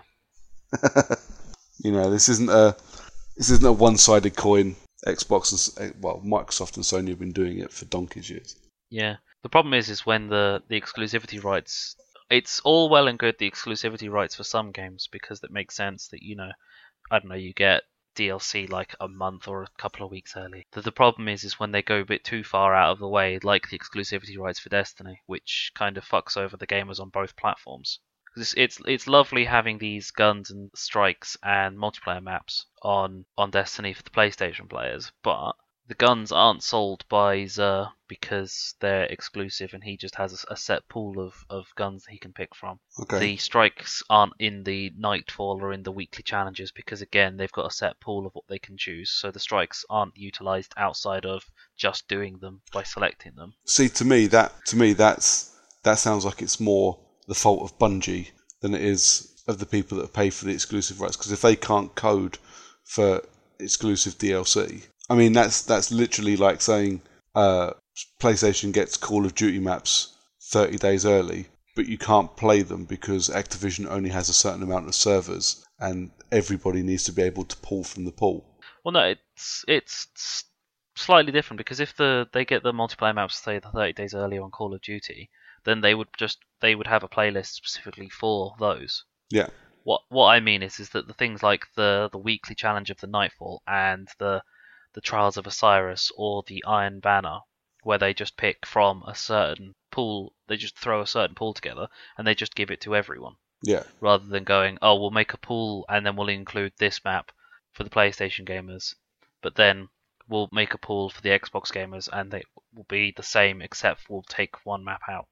You know, this isn't a this isn't a one-sided coin. Xbox and well, Microsoft and Sony have been doing it for donkey's years. yeah. The problem is, is when the the exclusivity rights. It's all well and good the exclusivity rights for some games because it makes sense that you know, I don't know, you get D L C like a month or a couple of weeks early. The, the problem is, is when they go a bit too far out of the way, like the exclusivity rights for Destiny, which kind of fucks over the gamers on both platforms. It's, it's it's lovely having these guns and strikes and multiplayer maps on on Destiny for the PlayStation players, but the guns aren't sold by Xur because they're exclusive and he just has a, a set pool of, of guns that he can pick from. Okay. The strikes aren't in the Nightfall or in the weekly challenges because again they've got a set pool of what they can choose, so the strikes aren't utilized outside of just doing them by selecting them. See, to me that to me that's that sounds like it's more the fault of Bungie than it is of the people that pay for the exclusive rights. Because if they can't code for exclusive D L C, I mean that's that's literally like saying uh, PlayStation gets Call of Duty maps thirty days early, but you can't play them because Activision only has a certain amount of servers, and everybody needs to be able to pull from the pool. Well, no, it's it's slightly different because if the they get the multiplayer maps say the thirty days earlier on Call of Duty, then they would just they would have a playlist specifically for those. Yeah. What what I mean is is that the things like the the weekly challenge of the Nightfall and the the Trials of Osiris or the Iron Banner, where they just pick from a certain pool, they just throw a certain pool together and they just give it to everyone. Yeah. Rather than going, oh, we'll make a pool and then we'll include this map for the PlayStation gamers, but then we'll make a pool for the Xbox gamers and they will be the same except we'll take one map out.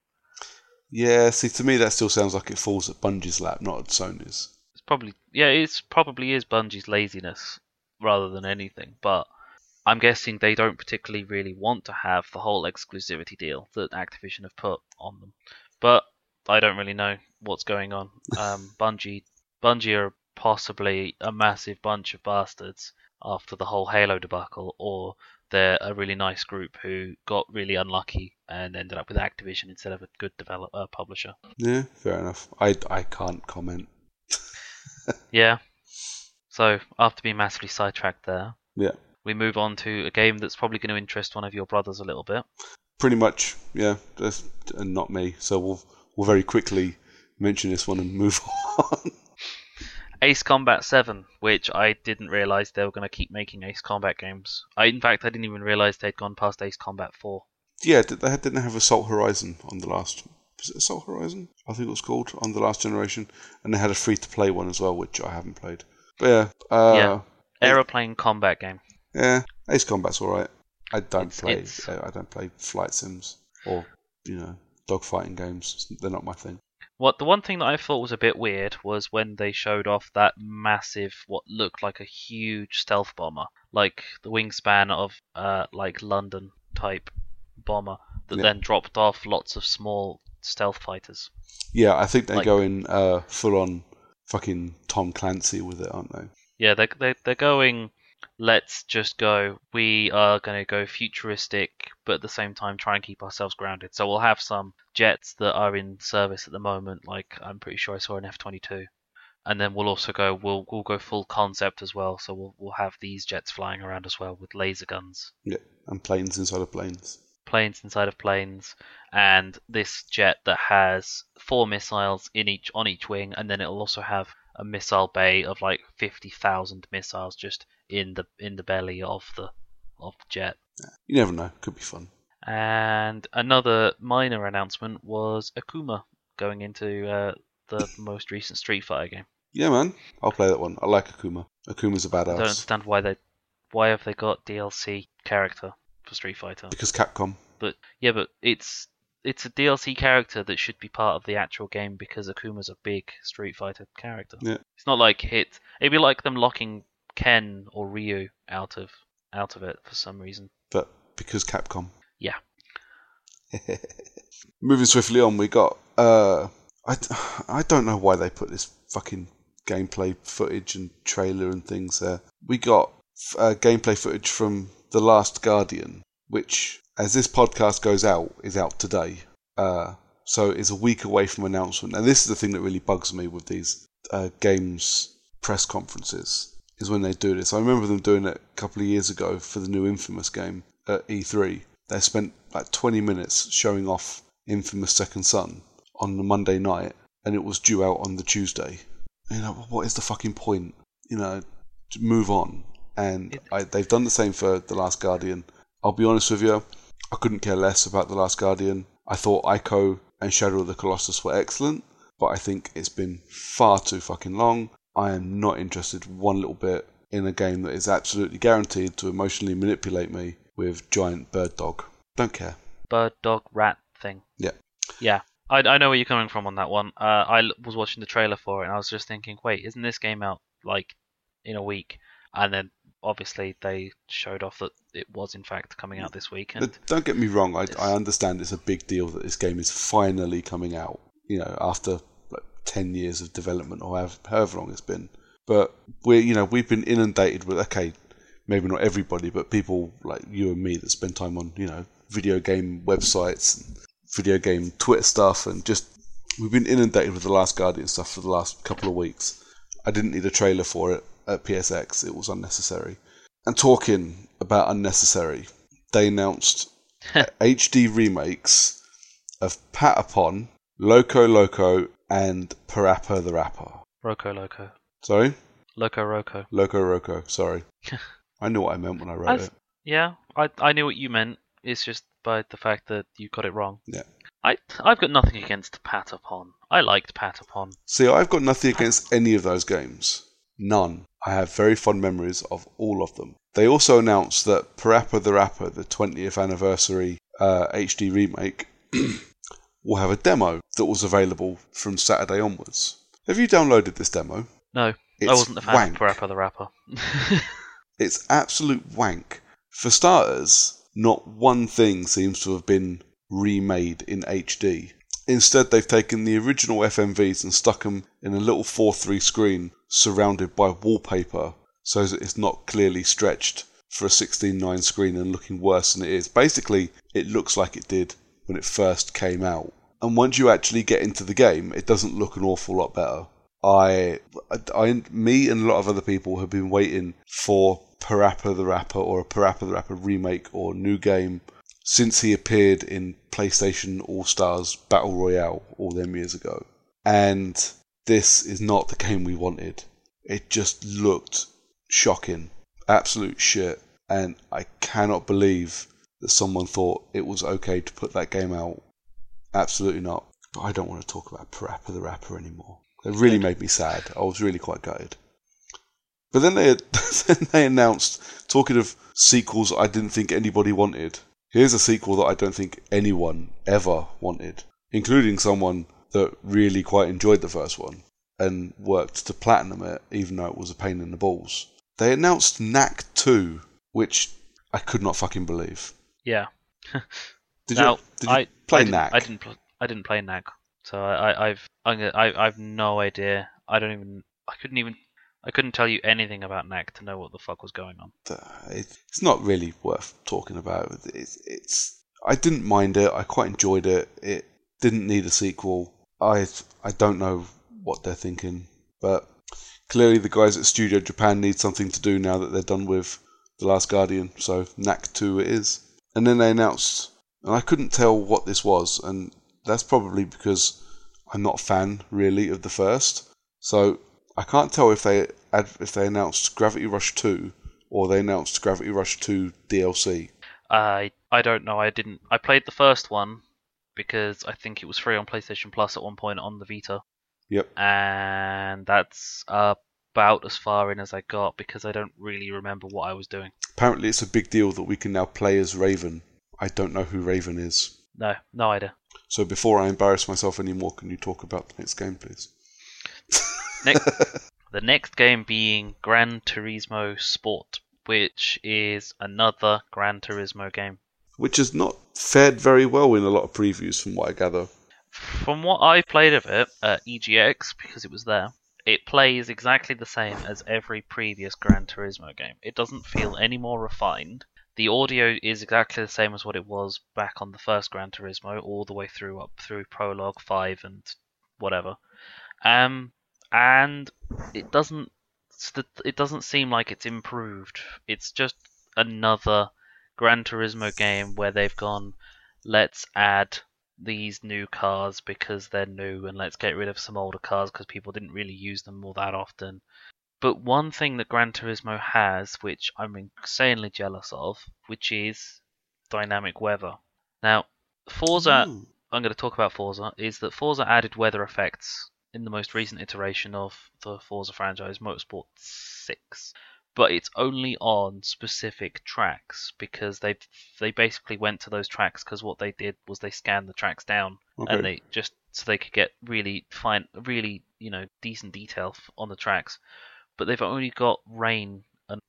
Yeah, see, to me that still sounds like it falls at Bungie's lap, not at Sony's. It's probably yeah, it's probably is Bungie's laziness rather than anything, but I'm guessing they don't particularly really want to have the whole exclusivity deal that Activision have put on them. But I don't really know what's going on. Um, Bungie, Bungie are possibly a massive bunch of bastards after the whole Halo debacle, or they're a really nice group who got really unlucky and ended up with Activision instead of a good developer uh, publisher. Yeah, fair enough. I, I can't comment. Yeah. So after being massively sidetracked there, Yeah. we move on to a game that's probably going to interest one of your brothers a little bit. Pretty much, yeah, just, and not me. So we'll we'll very quickly mention this one and move on. Ace Combat seven, which I didn't realise they were going to keep making Ace Combat games. I, in fact, I didn't even realise they'd gone past Ace Combat four. Yeah, they didn't have Assault Horizon on the last... Was it Assault Horizon? I think it was called, on the last generation. And they had a free-to-play one as well, which I haven't played. But yeah. Uh, yeah, aeroplane combat game. Yeah, Ace Combat's alright. I don't It's- play it's- I don't play flight sims or, you know, dogfighting games. They're not my thing. What the one thing that I thought was a bit weird was when they showed off that massive, what looked like a huge stealth bomber, like the wingspan of uh like London type bomber that Yeah. then dropped off lots of small stealth fighters. Yeah, I think they're Like- going uh, full on fucking Tom Clancy with it, aren't they? Yeah, they they they're going. Let's just go. We are going to go futuristic, but at the same time try and keep ourselves grounded. So we'll have some jets that are in service at the moment. Like I'm pretty sure I saw an F twenty-two, and then we'll also go. We'll we'll go full concept as well. So we'll we'll have these jets flying around as well with laser guns, Yeah, and planes inside of planes. planes inside of planes, and this jet that has four missiles in each on each wing, and then it'll also have a missile bay of like fifty thousand missiles just in the in the belly of the of the jet. You never know. Could be fun. And another minor announcement was Akuma going into uh, the most recent Street Fighter game. Yeah, man. I'll play that one. I like Akuma. Akuma's a I don't badass. understand why they why have they got D L C character for Street Fighter. Because Capcom. But yeah, but it's it's a D L C character that should be part of the actual game because Akuma's a big Street Fighter character. Yeah. It's not like hit. It'd be like them locking Ken or Ryu out of out of it for some reason. But because Capcom. Yeah. Moving swiftly on, we got... Uh, I, I don't know why they put this fucking gameplay footage and trailer and things there. We got uh, gameplay footage from The Last Guardian, which, as this podcast goes out, is out today. Uh, so it's a week away from announcement. And this is the thing that really bugs me with these uh, games press conferences, is when they do this. I remember them doing it a couple of years ago for the new Infamous game at E three. They spent like twenty minutes showing off Infamous Second Son on the Monday night, and it was due out on the Tuesday. You know, what is the fucking point? You know, to move on. And I, they've done the same for The Last Guardian. I'll be honest with you, I couldn't care less about The Last Guardian. I thought Ico and Shadow of the Colossus were excellent, but I think it's been far too fucking long. I am not interested one little bit in a game that is absolutely guaranteed to emotionally manipulate me with giant bird dog. Don't care. Bird, dog, rat thing. Yeah. Yeah. I, I know where you're coming from on that one. Uh, I l- was watching the trailer for it and I was just thinking, wait, isn't this game out like in a week? And then obviously they showed off that it was in fact coming out this week. And Don't get me wrong, I, It's- I understand it's a big deal that this game is finally coming out, you know, after like ten years of development or however, however long it's been. But we're, you know, we've been inundated with, okay, maybe not everybody, but people like you and me that spend time on, you know, video game websites and video game Twitter stuff, and just we've been inundated with The Last Guardian stuff for the last couple of weeks. I didn't need a trailer for it at P S X. It was unnecessary. And talking about unnecessary, they announced H D remakes of Patapon, Loco Loco, and Parappa the Rapper. Roco Loco. Sorry? Loco Roco. Loco Roco, sorry. I knew what I meant when I wrote I've- it. Yeah, I I knew what you meant. It's just by the fact that you got it wrong. Yeah. I I've got nothing against Patapon. I liked Patapon. See, I've got nothing against any of those games. None. I have very fond memories of all of them. They also announced that Parappa the Rapper, the twentieth anniversary uh, H D remake, will have a demo that was available from Saturday onwards. Have you downloaded this demo? No, It's I wasn't a fan wank. of Parappa the Rapper. It's absolute wank. For starters, not one thing seems to have been remade in H D. Instead, they've taken the original F M Vs and stuck them in a little four three screen surrounded by wallpaper so that it's not clearly stretched for a sixteen nine screen and looking worse than it is. Basically, it looks like it did when it first came out. And once you actually get into the game, it doesn't look an awful lot better. I, I, me and a lot of other people have been waiting for Parappa the Rapper or a Parappa the Rapper remake or new game since he appeared in PlayStation All-Stars Battle Royale all them years ago. And this is not the game we wanted. It just looked shocking. Absolute shit. And I cannot believe that someone thought it was okay to put that game out. Absolutely not. But I don't want to talk about Parappa the Rapper anymore. It really made me sad. I was really quite gutted. But then they then they announced, talking of sequels I didn't think anybody wanted, here's a sequel that I don't think anyone ever wanted, including someone that really quite enjoyed the first one and worked to platinum it, even though it was a pain in the balls. They announced Knack two, which I could not fucking believe. Yeah. Did now, you, did you I, play I didn't, Knack? I didn't. Pl- I didn't play Knack, so I, I, I've, I'm gonna, I, I've no idea. I don't even. I couldn't even. I couldn't tell you anything about Knack to know what the fuck was going on. It's not really worth talking about. It's, it's. I didn't mind it. I quite enjoyed it. It didn't need a sequel. I, I don't know what they're thinking, but clearly the guys at Studio Japan need something to do now that they're done with The Last Guardian. So Knack two it is. And then they announced, and I couldn't tell what this was, and that's probably because I'm not a fan really of the first. So I can't tell if they if they announced Gravity Rush two or they announced Gravity Rush two D L C. I I don't know. I didn't. I played the first one because I think it was free on PlayStation Plus at one point on the Vita. Yep. And that's about as far in as I got because I don't really remember what I was doing. Apparently, it's a big deal that we can now play as Raven. I don't know who Raven is. No, no idea. So before I embarrass myself anymore, can you talk about the next game, please? Next, the next game being Gran Turismo Sport, which is another Gran Turismo game. Which has not fared very well in a lot of previews, from what I gather. From what I played of it at E G X, because it was there, it plays exactly the same as every previous Gran Turismo game. It doesn't feel any more refined. The audio is exactly the same as what it was back on the first Gran Turismo, all the way through up through Prologue five and whatever. Um, and it doesn't it doesn't seem like it's improved. It's just another Gran Turismo game where they've gone, let's add these new cars because they're new, and let's get rid of some older cars because people didn't really use them all that often. But one thing that Gran Turismo has, which I'm insanely jealous of, which is dynamic weather. Now, Forza, Ooh. I'm going to talk about Forza, is that Forza added weather effects in the most recent iteration of the Forza franchise, Motorsport six. But it's only on specific tracks because they they basically went to those tracks because what they did was they scanned the tracks down Okay. and they just so they could get really fine, really you know decent detail on the tracks. But they've only got rain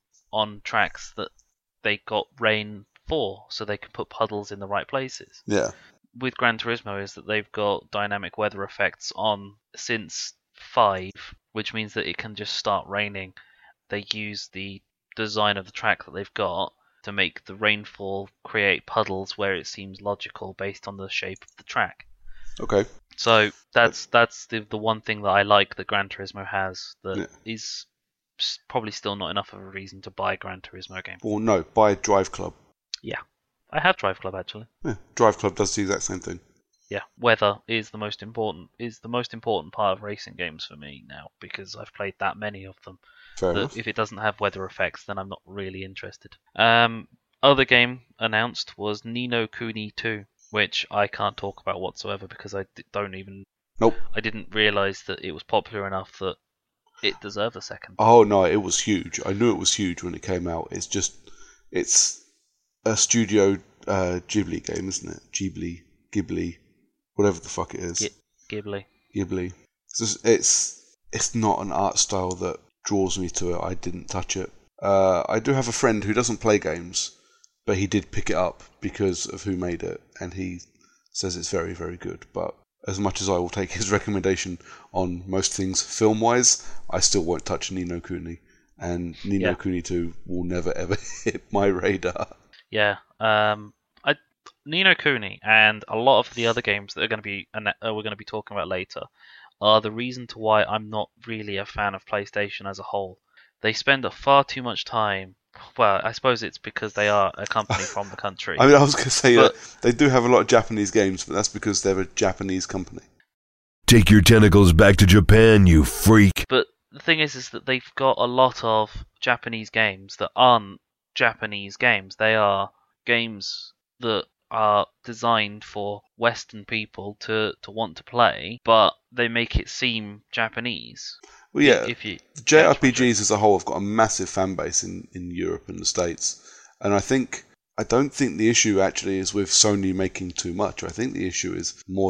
on tracks that they got rain for, so they can put puddles in the right places. Yeah. With Gran Turismo is that they've got dynamic weather effects on since five, which means that it can just start raining. They use the design of the track that they've got to make the rainfall create puddles where it seems logical based on the shape of the track. Okay. So that's that's the the one thing that I like that Gran Turismo has that Yeah. is s- probably still not enough of a reason to buy a Gran Turismo game. Or no, buy Drive Club. Yeah, I have Drive Club actually. Yeah, Drive Club does the exact same thing. Yeah, weather is the most important is the most important part of racing games for me now because I've played that many of them. Fair That enough. if it doesn't have weather effects, then I'm not really interested. Um, other game announced was Ni no Kuni two, which I can't talk about whatsoever because I d- don't even. Nope. I didn't realise that it was popular enough that it deserved a second. Oh no, it was huge. I knew it was huge when it came out. It's just, it's a Studio uh, Ghibli game, isn't it? Ghibli, Ghibli, whatever the fuck it is. G- Ghibli. Ghibli. It's, just, it's it's not an art style that draws me to it. I didn't touch it. Uh, I do have a friend who doesn't play games, but he did pick it up because of who made it, and he says it's very, very good. But as much as I will take his recommendation on most things film-wise, I still won't touch Ni no Kuni, and Ni no Yeah. Kuni two will never ever hit my radar. Yeah. Um. I Ni no Kuni and a lot of the other games that are going to be uh, we're going to be talking about later are the reason to why I'm not really a fan of PlayStation as a whole. They spend a far too much time. Well, I suppose it's because they are a company from the country. I mean, I was going to say But- that they do have a lot of Japanese games, but that's because they're a Japanese company. Take your tentacles back to Japan, you freak. But the thing is, is that they've got a lot of Japanese games that aren't Japanese games. They are games that are designed for Western people to, to want to play, but they make it seem Japanese. Well, yeah, If you the J R P Gs as a whole have got a massive fan base in, in Europe and the States, and I think I don't think the issue actually is with Sony making too much. I think the issue is more that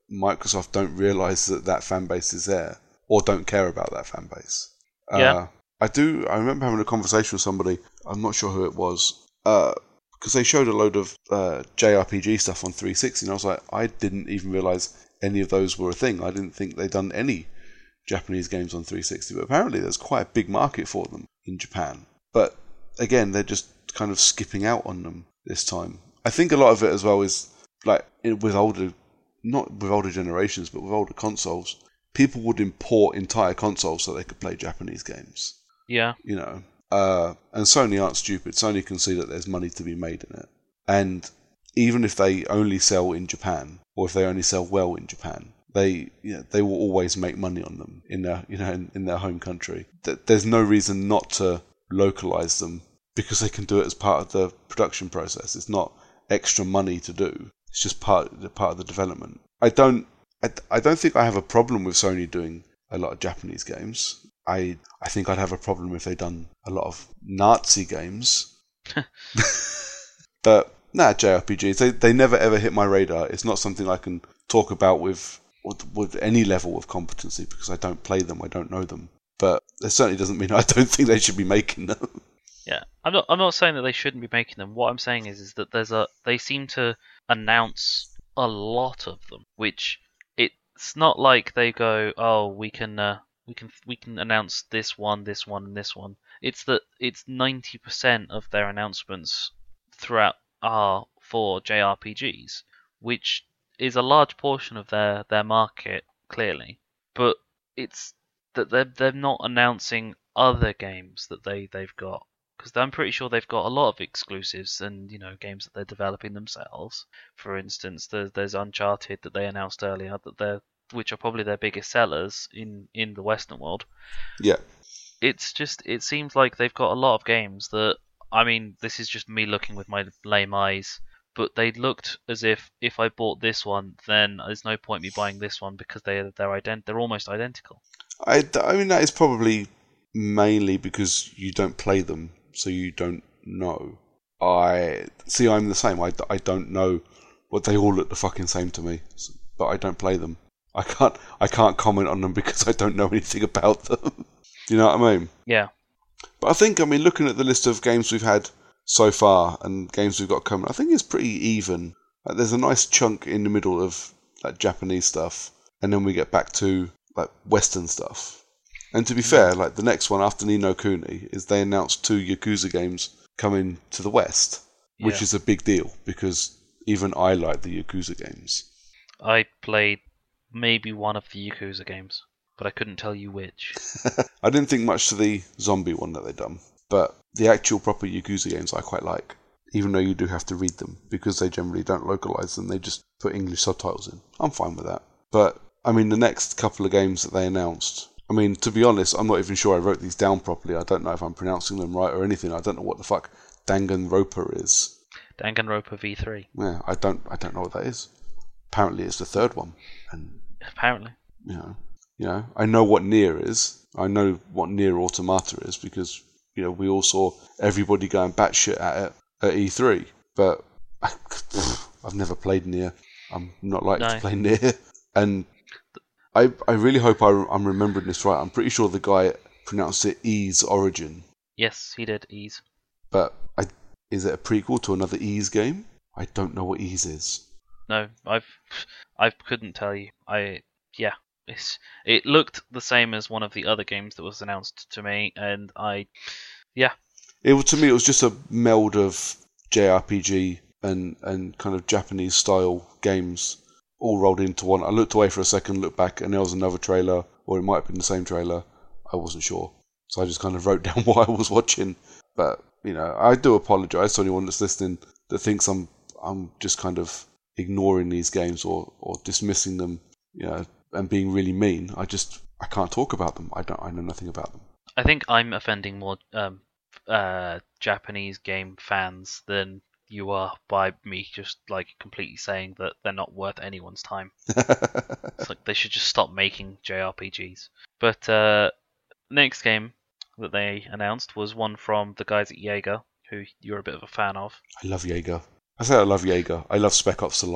Microsoft don't realise that that fan base is there, or don't care about that fan base. Yeah. Uh, I do. I remember having a conversation with somebody. I'm not sure who it was, because uh, they showed a load of uh, J R P G stuff on three sixty, and I was like, I didn't even realise any of those were a thing. I didn't think they'd done any Japanese games on three sixty, but apparently there's quite a big market for them in Japan. But again, they're just kind of skipping out on them this time. I think a lot of it as well is like with older, not with older generations, but with older consoles, people would import entire consoles so they could play Japanese games. Yeah. You know, uh, and Sony aren't stupid. Sony can see that there's money to be made in it. And even if they only sell in Japan, or if they only sell well in Japan, they you know, they will always make money on them in their you know in, in their home country. There's no reason not to localize them because they can do it as part of the production process. It's not extra money to do. It's just part part of the development. I don't I, I don't think I have a problem with Sony doing a lot of Japanese games. I I think I'd have a problem if they'd done a lot of Nazi games. But nah, J R P Gs, they they never ever hit my radar. It's not something I can talk about with with, with any level of competency because I don't play them, I don't know them. But it certainly doesn't mean I don't think they should be making them. Yeah, I'm not. I'm not saying that they shouldn't be making them. What I'm saying is, is that there's a. They seem to announce a lot of them, which it's not like they go, oh, we can, uh, we can, we can announce this one, this one, and this one. It's that it's ninety percent of their announcements throughout are for J R P Gs, which is a large portion of their, their market, clearly. But it's that they're they're not announcing other games that they they've got. Because I'm pretty sure they've got a lot of exclusives and, you know, games that they're developing themselves. For instance, there's, there's Uncharted that they announced earlier, that they're, which are probably their biggest sellers in, in the Western world. Yeah. It's just, it seems like they've got a lot of games that, I mean, this is just me looking with my lame eyes, but they looked as if, if I bought this one, then there's no point me buying this one because they, they're, ident- they're almost identical. I, I mean, that is probably mainly because you don't play them. So you don't know. I see. I'm the same. I, I don't know what they all look the fucking same to me, but I don't play them. I can't I can't comment on them because I don't know anything about them. You know what I mean? Yeah. But I think I mean looking at the list of games we've had so far and games we've got coming, I think it's pretty even. Like, there's a nice chunk in the middle of like Japanese stuff, and then we get back to like Western stuff. And to be fair, like the next one after Ni no Kuni is they announced two Yakuza games coming to the West, which Yeah. is a big deal because even I like the Yakuza games. I played maybe one of the Yakuza games, but I couldn't tell you which. I didn't think much to the zombie one that they'd done, but the actual proper Yakuza games I quite like, even though you do have to read them because they generally don't localize them, they just put English subtitles in. I'm fine with that. But I mean, the next couple of games that they announced, I mean, to be honest, I'm not even sure I wrote these down properly. I don't know if I'm pronouncing them right or anything. I don't know what the fuck Danganronpa is. Danganronpa V three. Yeah, I don't I don't know what that is. Apparently it's the third one. And Apparently. you know, you know, I know what Nier is. I know what Nier Automata is because, you know, we all saw everybody going batshit at it at E three. But I, I've never played Nier. I'm not likely No. to play Nier. And I, I really hope I, I'm remembering this right. I'm pretty sure the guy pronounced it Ys Origin. Yes, he did. Ys. But I, is it a prequel to another Ys game? I don't know what Ys is. No, I've, I couldn't tell you. I, yeah, it's, it looked the same as one of the other games that was announced to me, and I, yeah. It was, to me, it was just a meld of J R P G and, and kind of Japanese style games all rolled into one. I looked away for a second, looked back, and there was another trailer, or it might have been the same trailer. I wasn't sure. So I just kind of wrote down what I was watching. But, you know, I do apologise to anyone that's listening that thinks I'm I'm just kind of ignoring these games or, or dismissing them, you know, and being really mean. I just, I can't talk about them. I don't, I know nothing about them. I think I'm offending more um, uh, Japanese game fans than you are by me just like completely saying that they're not worth anyone's time. It's like they should just stop making J R P Gs. But uh, next game that they announced was one from the guys at Jaeger, who you're a bit of a fan of. I love Jaeger. I say I love Jaeger. I love Spec Ops: The Line.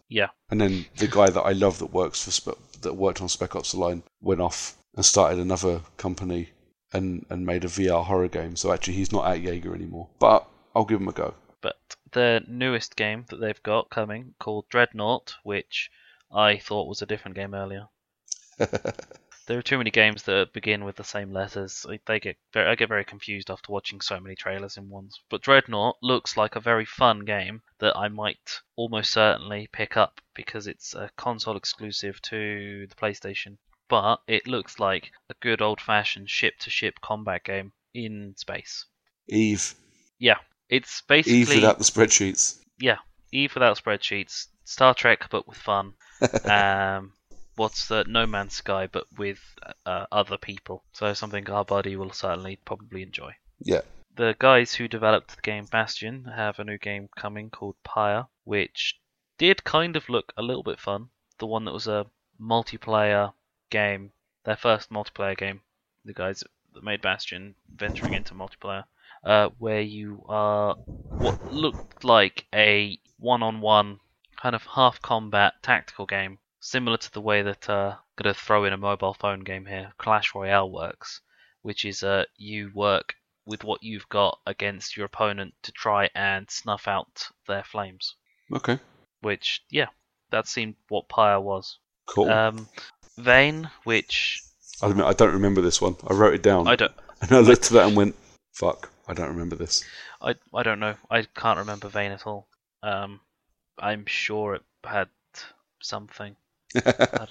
Yeah. And then the guy that I love that works for Spe- that worked on Spec Ops: The Line went off and started another company and, and made a V R horror game. So actually, he's not at Jaeger anymore. But I'll give him a go. But the newest game that they've got coming, called Dreadnought, which I thought was a different game earlier. There are too many games that begin with the same letters. They get very, I get very confused after watching so many trailers in ones. But Dreadnought looks like a very fun game that I might almost certainly pick up because it's a console exclusive to the PlayStation. But it looks like a good old-fashioned ship-to-ship combat game in space. Eve. Yeah, it's basically Eve without the spreadsheets. Yeah, Eve without spreadsheets. Star Trek, but with fun. um. What's the No Man's Sky, but with uh, other people. So something our buddy will certainly probably enjoy. Yeah. The guys who developed the game Bastion have a new game coming called Pyre, which did kind of look a little bit fun. The one that was a multiplayer game, their first multiplayer game, the guys that made Bastion venturing into multiplayer, uh, where you are what looked like a one-on-one kind of half-combat tactical game. Similar to the way that uh, I'm going to throw in a mobile phone game here, Clash Royale works, which is uh, you work with what you've got against your opponent to try and snuff out their flames. Okay. Which, yeah, that seemed what Pyre was. Cool. Um, Vane, which... I admit, I don't remember this one. I wrote it down. I don't... And I looked at that and went, fuck, I don't remember this. I, I don't know. I can't remember Vane at all. Um, I'm sure it had something. I, don't,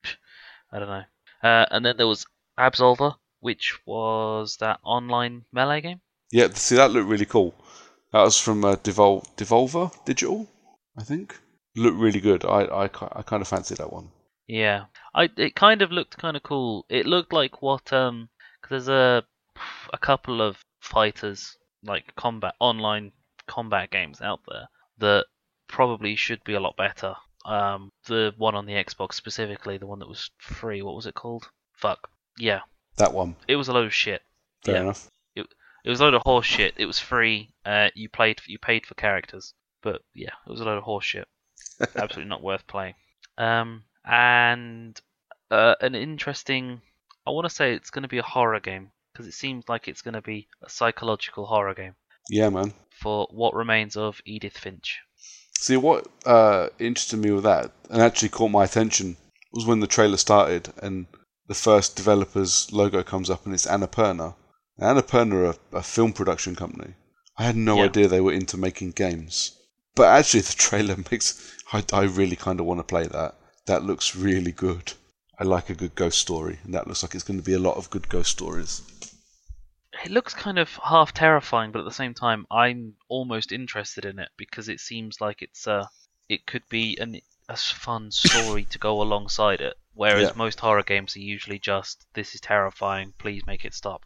I don't know. Uh, and then there was Absolver, which was that online melee game. Yeah, see, that looked really cool. That was from uh, Devol- Devolver Digital, I think. Looked really good. I, I, I kind of fancied that one. Yeah, I it kind of looked kind of cool. It looked like what um, cause there's a a couple of fighters like combat online combat games out there that probably should be a lot better. Um, the one on the Xbox specifically, the one that was free, what was it called? Fuck. Yeah. That one. It was a load of shit. Fair yeah. enough. It it was a load of horse shit. It was free. Uh, you played you paid for characters, but yeah, it was a load of horse shit. Absolutely not worth playing. Um, and uh, an interesting. I want to say it's going to be a horror game because it seems like it's going to be a psychological horror game. Yeah, man. For What Remains of Edith Finch. See, what uh, interested me with that, and actually caught my attention, was when the trailer started and the first developer's logo comes up and it's Annapurna. Now, Annapurna are a, a film production company. I had no yeah. idea they were into making games. But actually the trailer makes... I, I really kind of want to play that. That looks really good. I like a good ghost story, and that looks like it's going to be a lot of good ghost stories. It looks kind of half terrifying, but at the same time, I'm almost interested in it because it seems like it's uh, it could be an, a fun story to go alongside it. Whereas Yeah. most horror games are usually just, this is terrifying, please make it stop.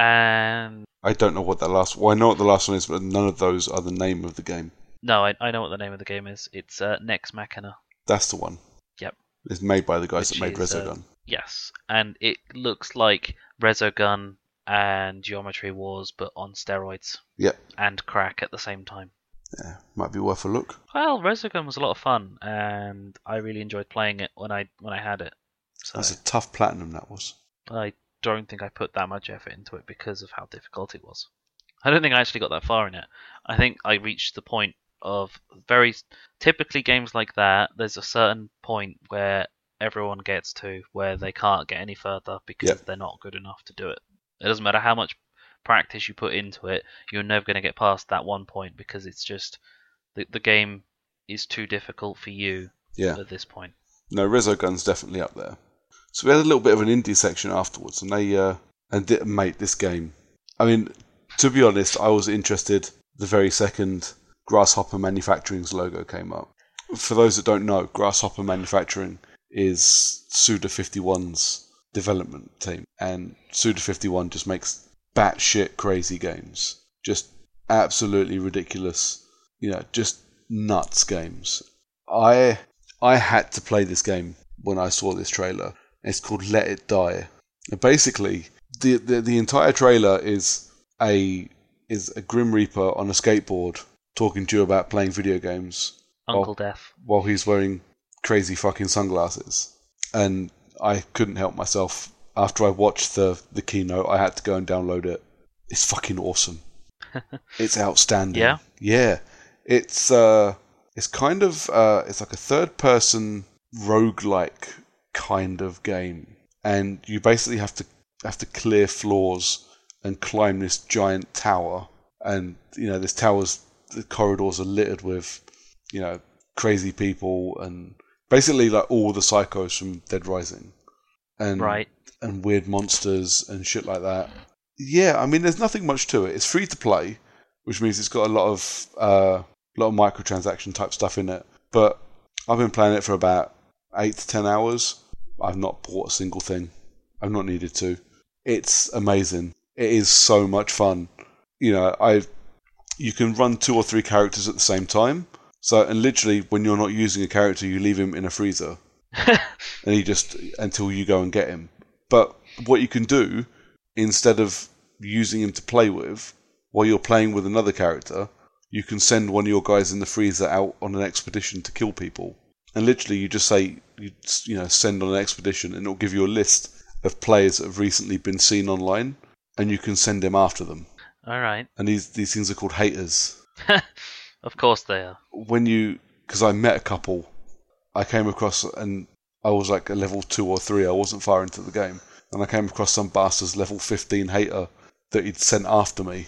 And I don't know what that last... Well, I know what the last one is, but none of those are the name of the game. no, I, I know what the name of the game is. It's uh, Nex Machina. That's the one. Yep. It's made by the guys Which that made is, uh, Resogun. Yes, and it looks like Resogun and Geometry Wars, but on steroids. Yep. And crack at the same time. Yeah, might be worth a look. Well, Resogun was a lot of fun, and I really enjoyed playing it when I when I had it. So That's a tough platinum, that was. I don't think I put that much effort into it because of how difficult it was. I don't think I actually got that far in it. I think I reached the point of very typically games like that. There's a certain point where everyone gets to where they can't get any further because Yep. they're not good enough to do it. It doesn't matter how much practice you put into it, you're never going to get past that one point because it's just the the game is too difficult for you Yeah. at this point. No, Resogun's definitely up there. So we had a little bit of an indie section afterwards, and they uh, and did, mate, this game. I mean, to be honest, I was interested the very second Grasshopper Manufacturing's logo came up. For those that don't know, Grasshopper Manufacturing is Suda fifty-one's development team, and Suda fifty-one just makes batshit crazy games, just absolutely ridiculous, you know, just nuts games. I I had to play this game when I saw this trailer. It's called Let It Die. And basically, the, the the entire trailer is a is a Grim Reaper on a skateboard talking to you about playing video games Uncle while, Death. while he's wearing crazy fucking sunglasses. And I couldn't help myself. After I watched the, the keynote, I had to go and download it. It's fucking awesome. It's outstanding. Yeah? Yeah. It's uh, it's kind of uh, it's like a third person roguelike kind of game. And you basically have to have to clear floors and climb this giant tower. And you know, this tower's the corridors are littered with, you know, crazy people and basically like all the psychos from Dead Rising. And Right. and weird monsters and shit like that. Yeah, I mean, there's nothing much to it. It's free to play, which means it's got a lot of uh, lot of microtransaction type stuff in it. But I've been playing it for about eight to ten hours. I've not bought a single thing. I've not needed to. It's amazing. It is so much fun. You know, I you can run two or three characters at the same time. So, and literally, when you're not using a character, you leave him in a freezer, and he just until you go and get him. But what you can do, instead of using him to play with, while you're playing with another character, you can send one of your guys in the freezer out on an expedition to kill people. And literally, you just say, you, you know, send on an expedition, and it'll give you a list of players that have recently been seen online, and you can send him after them. All right. And these these things are called haters. Of course they are. When you, because I met a couple, I came across, and I was like a level two or three. I wasn't far into the game, and I came across some bastard's level fifteen hater that he'd sent after me.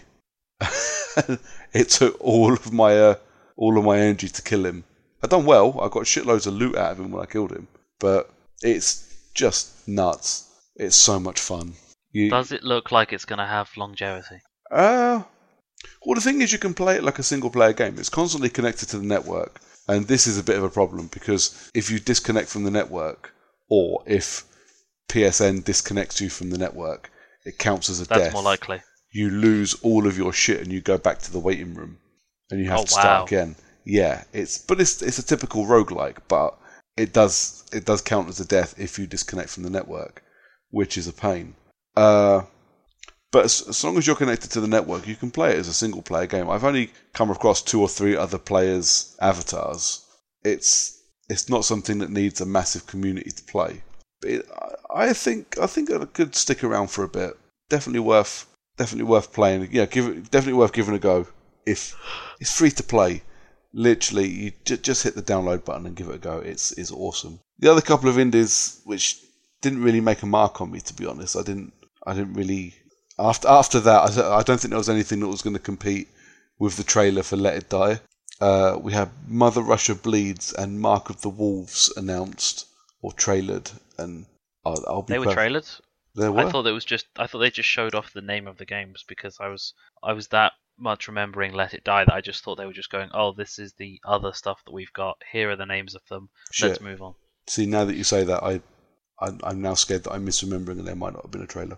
It took all of my uh, all of my energy to kill him. I done well. I got shitloads of loot out of him when I killed him, but it's just nuts. It's so much fun. You, Does it look like it's going to have longevity? Uh, well, the thing is, you can play it like a single-player game. It's constantly connected to the network, and this is a bit of a problem because if you disconnect from the network, or if P S N disconnects you from the network, it counts as a That's death. more likely. You lose all of your shit, and you go back to the waiting room, and you have Oh, to start wow. again. Yeah, it's but it's it's a typical roguelike, but it does it does count as a death if you disconnect from the network, which is a pain. Uh. But as, as long as you're connected to the network, you can play it as a single-player game. I've only come across two or three other players' avatars. It's it's not something that needs a massive community to play. But it, I, I think I think it could stick around for a bit. Definitely worth definitely worth playing. Yeah, give it definitely worth giving a go. If it's free to play, literally you j- just hit the download button and give it a go. It's it's awesome. The other couple of indies which didn't really make a mark on me, to be honest. I didn't I didn't really. After after that, I, I don't think there was anything that was going to compete with the trailer for Let It Die. Uh, we had Mother Russia Bleeds and Mark of the Wolves announced or trailered, and I'll, I'll be. They were perfect. trailered? There were. I thought it was just. I thought they just showed off the name of the games because I was. I was that much remembering Let It Die that I just thought they were just going, oh, this is the other stuff that we've got. Here are the names of them. Shit. Let's move on. See, now that you say that, I, I I'm now scared that I'm misremembering and there might not have been a trailer.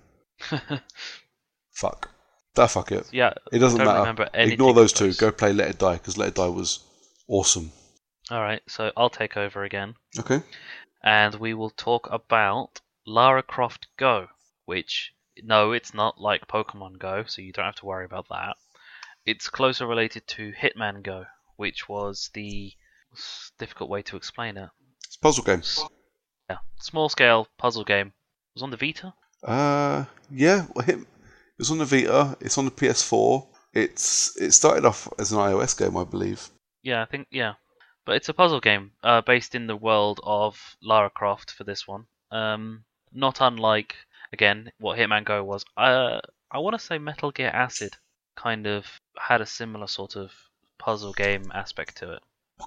Fuck. That fuck it. Yeah, It doesn't I don't matter. remember anything Ignore those of two. Go play Let It Die, because Let It Die was awesome. Alright, so I'll take over again. Okay. And we will talk about Lara Croft Go, which, no, it's not like Pokemon Go, so you don't have to worry about that. It's closer related to Hitman Go, which was the difficult way to explain it. It's a puzzle game. Yeah, small scale puzzle game. It was on the Vita? Uh, yeah. Well, hit, it was on the Vita. It's on the P S four. It's it started off as an iOS game, I believe. Yeah, I think, yeah. But it's a puzzle game uh, based in the world of Lara Croft for this one. Um, not unlike, again, what Hitman Go was. Uh, I want to say Metal Gear Acid kind of had a similar sort of puzzle game aspect to it.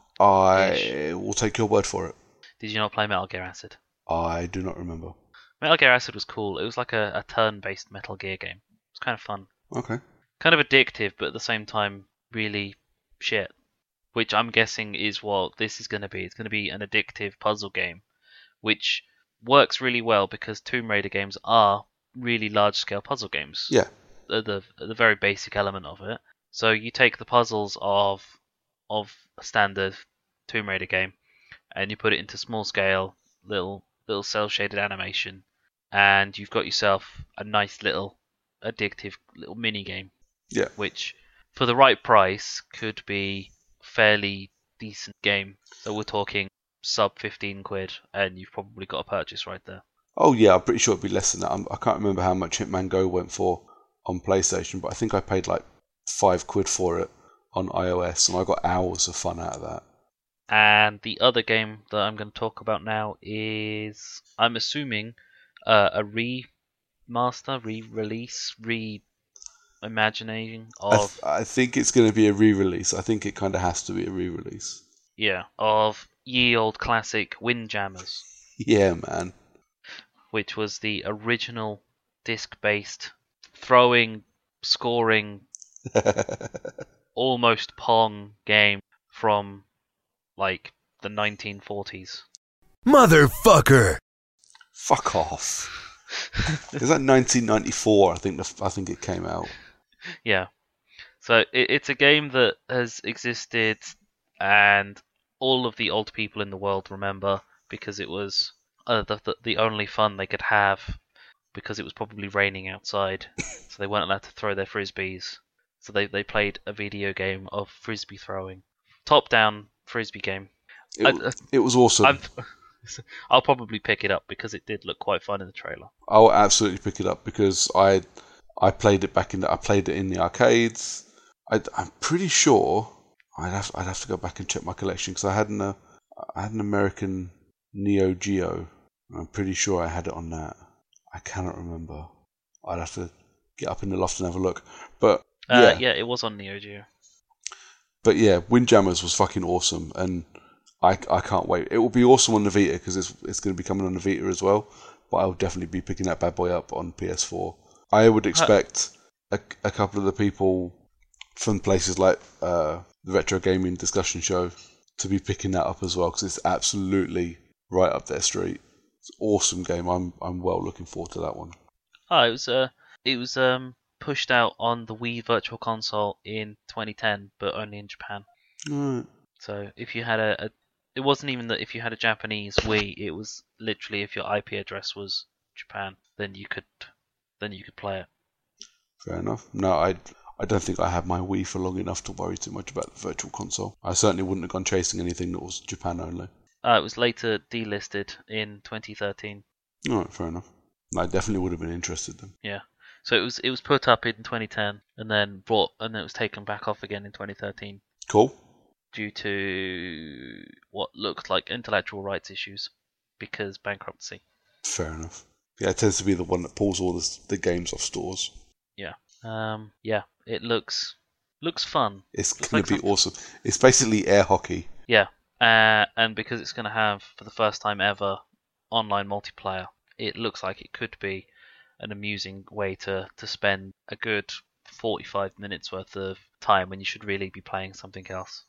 I will take your word for it. Did you not play Metal Gear Acid? I do not remember. Metal Gear Acid was cool. It was like a, a turn-based Metal Gear game. It was kind of fun. Okay. Kind of addictive, but at the same time, really shit. Which I'm guessing is what this is going to be. It's going to be an addictive puzzle game, which works really well because Tomb Raider games are really large-scale puzzle games. Yeah. The, the the very basic element of it. So you take the puzzles of of a standard Tomb Raider game, and you put it into small-scale, little little cel-shaded animation, and you've got yourself a nice little addictive little mini game. Yeah. Which, for the right price, could be fairly decent game. So we're talking sub fifteen quid, and you've probably got a purchase right there. Oh yeah, I'm pretty sure it'd be less than that. I'm, I can't remember how much Hitman Go went for on PlayStation, but I think I paid like five quid for it on iOS, and I got hours of fun out of that. And the other game that I'm going to talk about now is, I'm assuming, uh, a remaster, re-release, re-imagining of... I, th- I think it's going to be a re-release. I think it kind of has to be a re-release. Yeah, of ye old classic Windjammers. Yeah, man. Which was the original disc-based throwing, scoring, almost Pong game from, like, the nineteen forties. Motherfucker! Fuck off. Is that nineteen ninety-four? I think the, I think it came out. Yeah. So it, it's a game that has existed, and all of the old people in the world remember because it was uh, the, the the only fun they could have, because it was probably raining outside, so they weren't allowed to throw their frisbees. So they they played a video game of frisbee throwing, top-down frisbee game. It, I, it was awesome. I've, I'll probably pick it up because it did look quite fun in the trailer. I'll absolutely pick it up because I I played it back in the I played it in the arcades. I, I'm pretty sure I'd have I'd have to go back and check my collection because I had an uh, I had an American Neo Geo. I'm pretty sure I had it on that. I cannot remember. I'd have to get up in the loft and have a look. But Uh, yeah, yeah, it was on Neo Geo. but yeah, Windjammers was fucking awesome, and I, I can't wait. It will be awesome on the Vita because it's it's going to be coming on the Vita as well. But I'll definitely be picking that bad boy up on P S four. I would expect a, a couple of the people from places like uh, the Retro Gaming Discussion Show to be picking that up as well because it's absolutely right up their street. It's an awesome game. I'm I'm well looking forward to that one. Oh, it was uh, it was um pushed out on the Wii Virtual Console in twenty ten, but only in Japan. Right. So if you had a, a it wasn't even that if you had a Japanese Wii, it was literally if your I P address was Japan, then you could then you could play it. Fair enough. No, I I don't think I had my Wii for long enough to worry too much about the Virtual Console. I certainly wouldn't have gone chasing anything that was Japan only. Uh, it was later delisted in twenty thirteen. Alright, fair enough. I definitely would have been interested then. Yeah. So it was it was put up in twenty ten and then brought and then it was taken back off again in twenty thirteen Cool. due to what looked like intellectual rights issues because bankruptcy. Fair enough. Yeah, it tends to be the one that pulls all the, the games off stores. Yeah. Um. Yeah. It looks looks fun. It's Looks going like to be something- awesome. It's basically air hockey. Yeah. Uh, and because it's going to have for the first time ever online multiplayer, it looks like it could be an amusing way to to spend a good forty-five minutes worth of time when you should really be playing something else.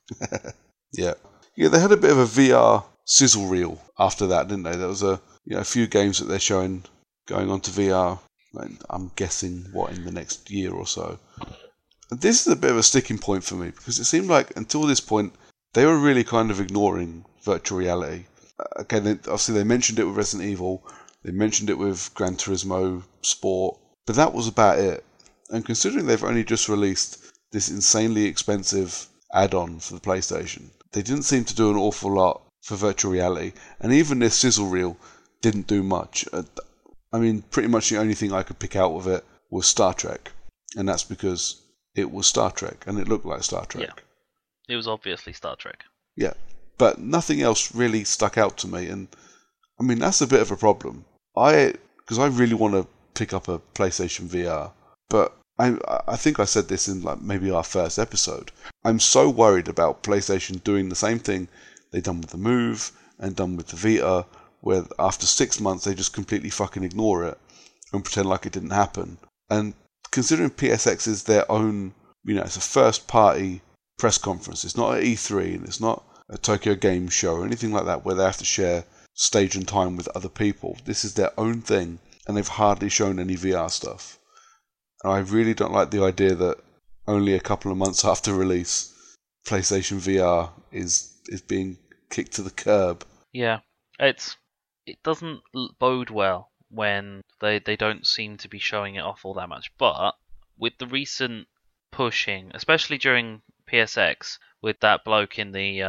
Yeah. Yeah, they had a bit of a V R sizzle reel after that, didn't they? There was a you know a few games that they're showing going on to V R. Like, I'm guessing what in the next year or so. And this is a bit of a sticking point for me because it seemed like until this point they were really kind of ignoring virtual reality. Uh, okay, they, obviously they mentioned it with Resident Evil, they mentioned it with Gran Turismo Sport, but that was about it. And considering they've only just released this insanely expensive add-on for the PlayStation, they didn't seem to do an awful lot for virtual reality. And even this sizzle reel didn't do much. Uh, I mean, pretty much the only thing I could pick out of it was Star Trek. And that's because it was Star Trek and it looked like Star Trek. Yeah. It was obviously Star Trek. Yeah. But nothing else really stuck out to me. And I mean, that's a bit of a problem. I, because I really want to pick up a PlayStation V R, but I, I think I said this in like maybe our first episode. I'm so worried about PlayStation doing the same thing they've done with the Move and done with the Vita, where after six months they just completely fucking ignore it and pretend like it didn't happen. And considering P S X is their own, you know, it's a first party press conference. It's not at E three and it's not a Tokyo Game Show or anything like that where they have to share stage and time with other people. This is their own thing and they've hardly shown any V R stuff. And I really don't like the idea that only a couple of months after release, PlayStation V R is is being kicked to the curb. Yeah. It's it doesn't l- bode well when they, they don't seem to be showing it off all that much. But with the recent pushing, especially during P S X, with that bloke in the uh,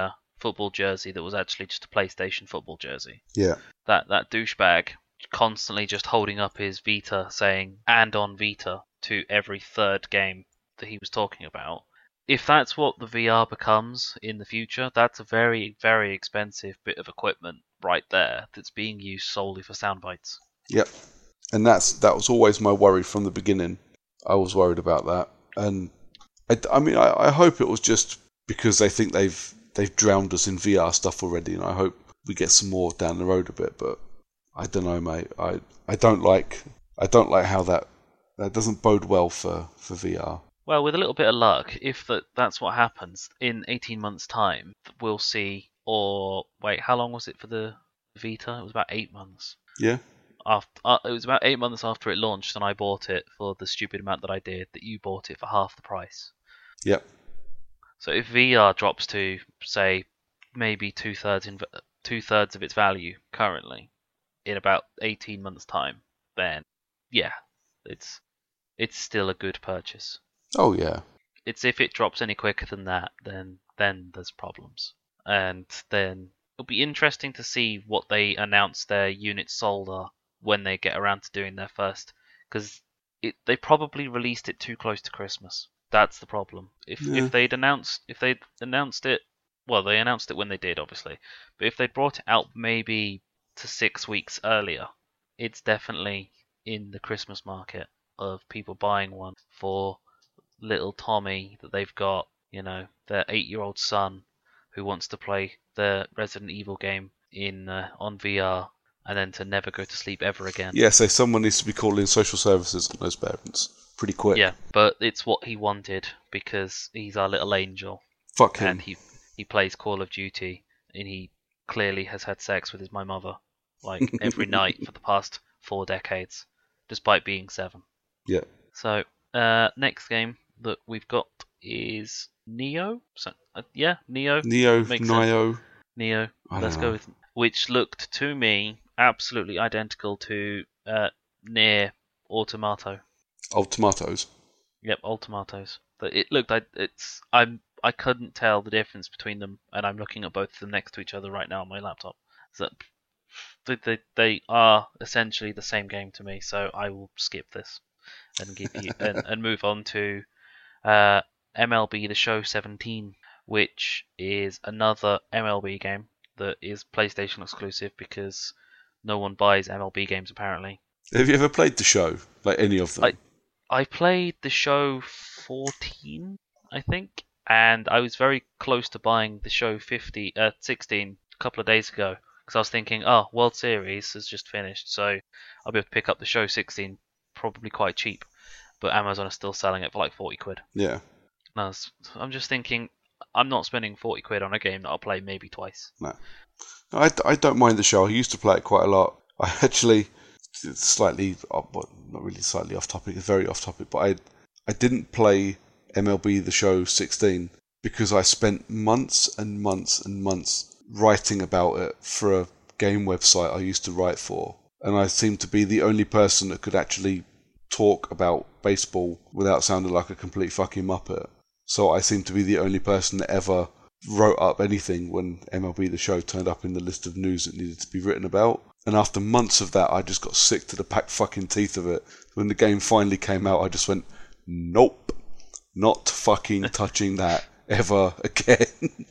football jersey that was actually just a PlayStation football jersey. Yeah. That that douchebag constantly just holding up his Vita saying "and on Vita" to every third game that he was talking about. If that's what the V R becomes in the future, that's a very, very expensive bit of equipment right there that's being used solely for sound bites. Yep. And that's that was always my worry from the beginning. I was worried about that. And I, I mean, I, I hope it was just because they think they've they've drowned us in V R stuff already, and I hope we get some more down the road a bit. But I don't know, mate. I, I don't like I don't like how that that doesn't bode well for, for V R. Well, with a little bit of luck, if that that's what happens in eighteen months' time, we'll see. Or wait, how long was it for the Vita? It was about eight months. Yeah. After uh, it was about eight months after it launched, and I bought it for the stupid amount that I did. That you bought it for half the price. Yep. So if V R drops to say maybe two thirds in two thirds of its value currently in about eighteen months' time, then yeah, it's it's still a good purchase. Oh yeah. It's if it drops any quicker than that, then then there's problems, and then it'll be interesting to see what they announce their units sold are when they get around to doing their first, because it they probably released it too close to Christmas. That's the problem. If Yeah. if they'd announced if they'd announced it, well, they announced it when they did, obviously, but if they'd brought it out maybe to six weeks earlier, it's definitely in the Christmas market of people buying one for little Tommy that they've got, you know, their eight-year-old son who wants to play the Resident Evil game in uh, on V R and then to never go to sleep ever again. Yeah, so someone needs to be calling social services on those parents pretty quick. Yeah, but it's what he wanted because he's our little angel. Fuck him. And he he plays Call of Duty and he clearly has had sex with his my mother like every night for the past four decades, despite being seven. Yeah. So uh, next game that we've got is Neo. So uh, yeah, Neo. Neo, Makes Nio. Neo. I Let's don't go know. with which looked to me absolutely identical to uh, Nier Automato. Old tomatoes. Yep, Ultimatos. But it looked like it's I'm I couldn't tell the difference between them, and I'm looking at both of them next to each other right now on my laptop. So they they, they are essentially the same game to me. So I will skip this and give you and, and move on to uh, M L B The Show seventeen, which is another M L B game that is PlayStation exclusive because no one buys M L B games apparently. Have you ever played the show? Like any of them? I- I played the show fourteen, I think, and I was very close to buying the show fifty, uh, sixteen a couple of days ago because I was thinking, oh, World Series has just finished, so I'll be able to pick up the show sixteen probably quite cheap, but Amazon is still selling it for like forty quid. Yeah. And I was, I'm just thinking, I'm not spending forty quid on a game that I'll play maybe twice. No. I, I don't mind the show. I used to play it quite a lot. I actually, it's slightly, well, not really slightly off topic, it's very off topic, but I I didn't play M L B The Show sixteen because I spent months and months and months writing about it for a game website I used to write for. And I seemed to be the only person that could actually talk about baseball without sounding like a complete fucking muppet. So I seemed to be the only person that ever wrote up anything when M L B The Show turned up in the list of news that needed to be written about. And after months of that, I just got sick to the back fucking teeth of it. When the game finally came out, I just went, nope, not fucking touching that ever again.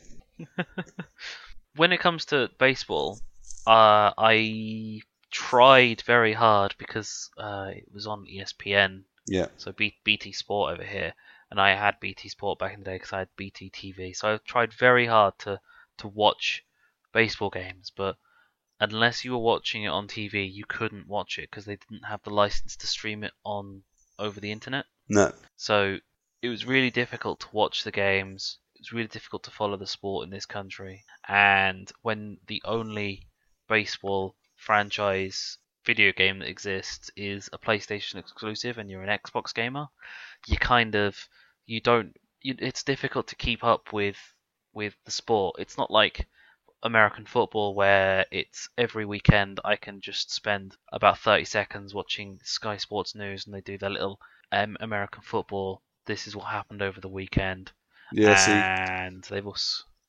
When it comes to baseball, uh, I tried very hard because uh, it was on E S P N, Yeah. so B- BT Sport over here, and I had B T Sport back in the day because I had B T T V. So I tried very hard to, to watch baseball games, but unless you were watching it on T V, you couldn't watch it because they didn't have the license to stream it on over the internet. No. So it was really difficult to watch the games. It was really difficult to follow the sport in this country. And when the only baseball franchise video game that exists is a PlayStation exclusive and you're an Xbox gamer, you kind of you don't you, it's difficult to keep up with with the sport. It's not like American football where it's every weekend I can just spend about thirty seconds watching Sky Sports News and they do their little um, American football. This is what happened over the weekend. Yeah, see, and they've also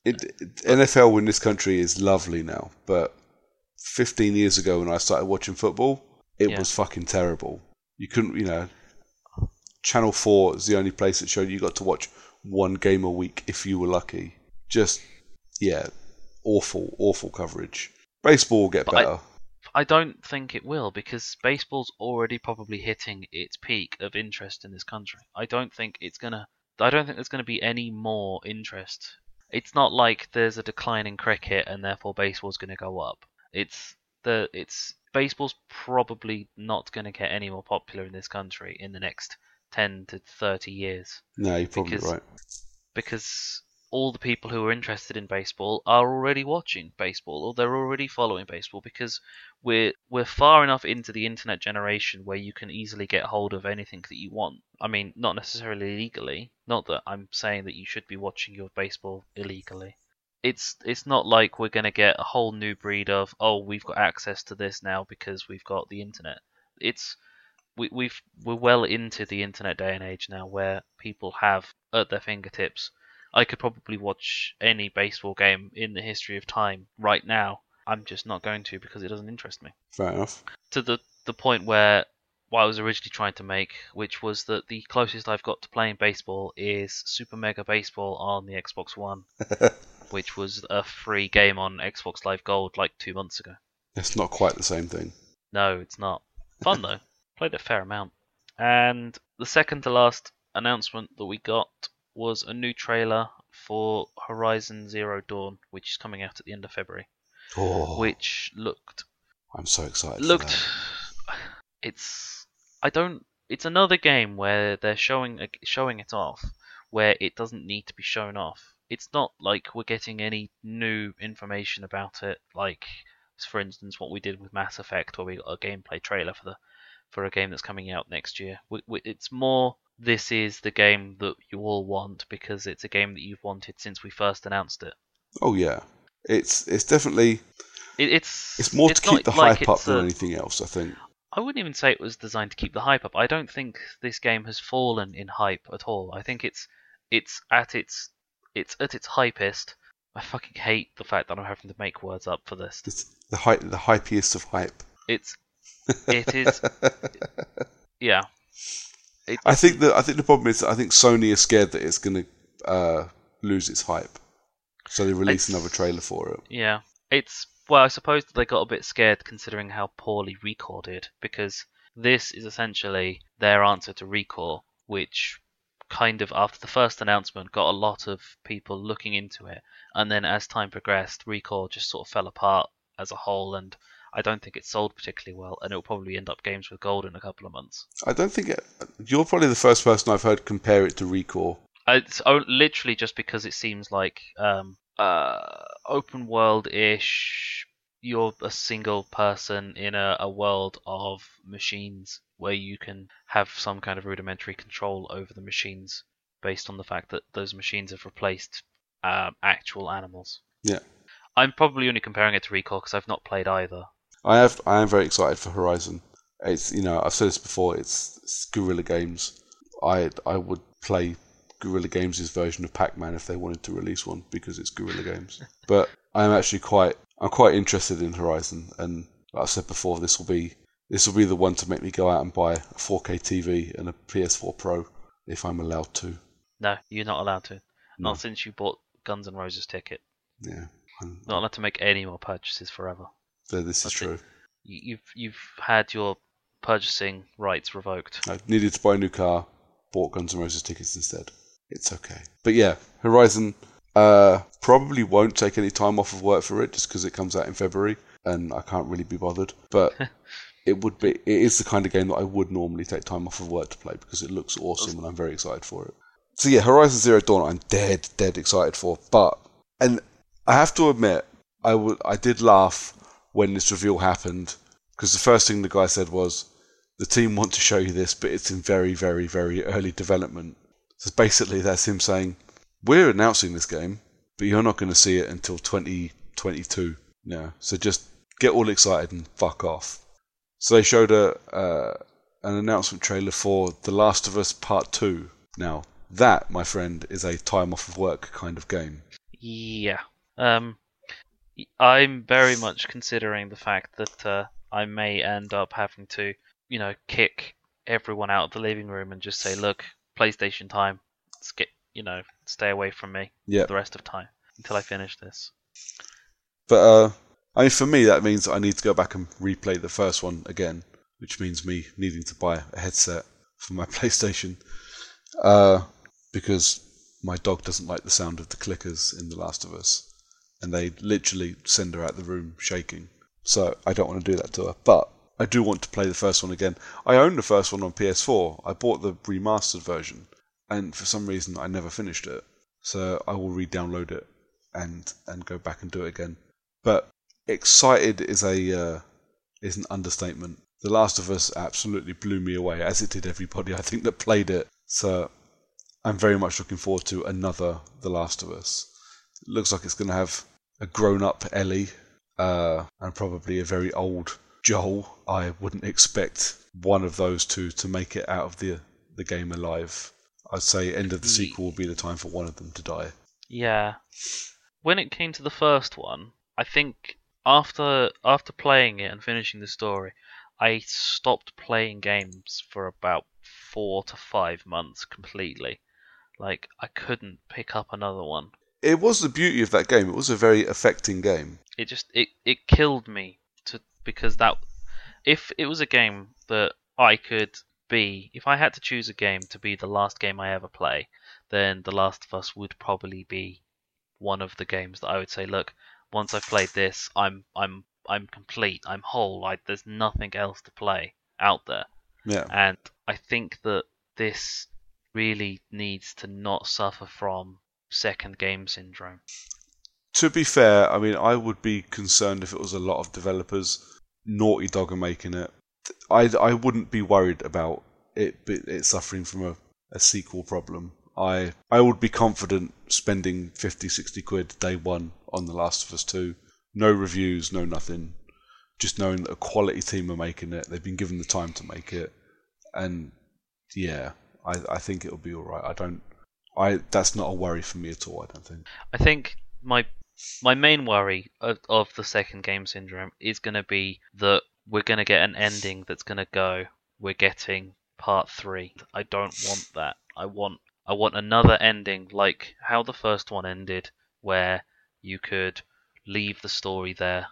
it, it, N F L in this country is lovely now, but fifteen years ago when I started watching football, it Yeah. was fucking terrible. You couldn't, you know, Channel four is the only place that showed you got to watch one game a week if you were lucky. Just, yeah, awful, awful coverage. Baseball will get But I- better. I don't think it will, because baseball's already probably hitting its peak of interest in this country. I don't think it's gonna. I don't think there's gonna be any more interest. It's not like there's a decline in cricket and therefore baseball's gonna go up. It's the it's baseball's probably not gonna get any more popular in this country in the next ten to thirty years. No, you're probably because- right. because all the people who are interested in baseball are already watching baseball, or they're already following baseball, because we're we're far enough into the internet generation where you can easily get hold of anything that you want. I mean, not necessarily legally. Not that I'm saying that you should be watching your baseball illegally. It's it's not like we're going to get a whole new breed of, oh, we've got access to this now because we've got the internet. It's we, we've we're well into the internet day and age now, where people have at their fingertips. I could probably watch any baseball game in the history of time right now. I'm just not going to, because it doesn't interest me. Fair enough. To the the point where what I was originally trying to make, which was that the closest I've got to playing baseball is Super Mega Baseball on the Xbox One, which was a free game on Xbox Live Gold like two months ago. It's not quite the same thing. No, it's not. Fun though. Played a fair amount. And the second to last announcement that we got was a new trailer for Horizon Zero Dawn, which is coming out at the end of February. Oh, Which looked I'm so excited. for looked. that. It's I don't. It's another game where they're showing showing it off, where it doesn't need to be shown off. It's not like we're getting any new information about it, like, for instance, what we did with Mass Effect, where we got a gameplay trailer for the for a game that's coming out next year. We, we, it's more, this is the game that you all want because it's a game that you've wanted since we first announced it. Oh yeah, it's it's definitely It it's it's more it's to keep not the like hype up it's than a- anything else. I think. I wouldn't even say it was designed to keep the hype up. I don't think this game has fallen in hype at all. I think it's it's at its it's at its hypest. I fucking hate the fact that I'm having to make words up for this. It's the hype, the hypiest of hype. It's it is yeah. It, I think the I think the problem is that I think Sony is scared that it's going to uh, lose its hype, so they release It's- another trailer for it. Yeah, it's well. I suppose they got a bit scared considering how poorly Recore did, because this is essentially their answer to Recore, which kind of after the first announcement got a lot of people looking into it, and then as time progressed, Recore just sort of fell apart as a whole, and I don't think it sold particularly well, and it'll probably end up Games with Gold in a couple of months. I don't think it, you're probably the first person I've heard compare it to Recore. It's o- literally just because it seems like um, uh, open world-ish. You're a single person in a, a world of machines where you can have some kind of rudimentary control over the machines based on the fact that those machines have replaced um, actual animals. Yeah. I'm probably only comparing it to Recore because I've not played either. I have. I am very excited for Horizon. It's you know I've said this before. It's, it's Guerrilla Games. I I would play Guerrilla Games' version of Pac-Man if they wanted to release one because it's Guerrilla Games. But I'm actually quite I'm quite interested in Horizon, and like I said before, this will be this will be the one to make me go out and buy a four K T V and a P S four Pro if I'm allowed to. No, you're not allowed to. No. Not since you bought Guns N' Roses ticket. Yeah, I'm- Not allowed to make any more purchases forever. so this is That's it. true. You- You've you've had your purchasing rights revoked. I needed to buy a new car, bought Guns N' Roses tickets instead. It's okay. But yeah, Horizon uh, probably won't take any time off of work for it just because it comes out in February and I can't really be bothered. But it would be. It is the kind of game that I would normally take time off of work to play because it looks awesome and I'm very excited for it. So yeah, Horizon Zero Dawn I'm dead, dead excited for. But, and I have to admit, I would, I did laugh when this reveal happened because the first thing the guy said was, the team want to show you this, but it's in very, very, very early development. So basically that's him saying, we're announcing this game, but you're not going to see it until twenty twenty-two. Yeah, so just get all excited and fuck off. So they showed a uh, an announcement trailer for The Last of Us Part two. Now, that, my friend, is a time off of work kind of game. Yeah. Um, I'm very much considering the fact that uh, I may end up having to, you know, kick everyone out of the living room and just say, look, PlayStation time, skip, you know, stay away from me Yeah. the rest of time until I finish this. But uh, I mean, for me, that means I need to go back and replay the first one again, which means me needing to buy a headset for my PlayStation, uh, because my dog doesn't like the sound of the clickers in The Last of Us, and they literally send her out the room shaking. So I don't want to do that to her. But I do want to play the first one again. I own the first one on P S four. I bought the remastered version, and for some reason I never finished it. So I will re-download it and and go back and do it again. But excited is a uh, is an understatement. The Last of Us absolutely blew me away, as it did everybody I think that played it. So I'm very much looking forward to another The Last of Us. It looks like it's going to have a grown-up Ellie uh, and probably a very old Joel. I wouldn't expect one of those two to make it out of the the game alive. I'd say end of the sequel will be the time for one of them to die. Yeah. When it came to the first one, I think after after playing it and finishing the story, I stopped playing games for about four to five months completely. Like, I couldn't pick up another one. It was the beauty of that game. It was a very affecting game. It just it, it killed me to because that if it was a game that I could be, if I had to choose a game to be the last game I ever play, then The Last of Us would probably be one of the games that I would say, look, once I've played this, I'm I'm I'm complete, I'm whole. Like, there's nothing else to play out there. Yeah. And I think that this really needs to not suffer from second game syndrome. To be fair, I mean, I would be concerned if it was a lot of developers. Naughty Dog are making it. I, I wouldn't be worried about it it suffering from a, a sequel problem. I I would be confident spending fifty, sixty quid day one on The Last of Us two. No reviews, no nothing. Just knowing that a quality team are making it. They've been given the time to make it. And yeah, I, I think it'll be alright. I don't I that's not a worry for me at all, I don't think. I think my my main worry of, of the second game syndrome is going to be that we're going to get an ending that's going to go, we're getting part three. I don't want that. I want I want another ending like how the first one ended, where you could leave the story there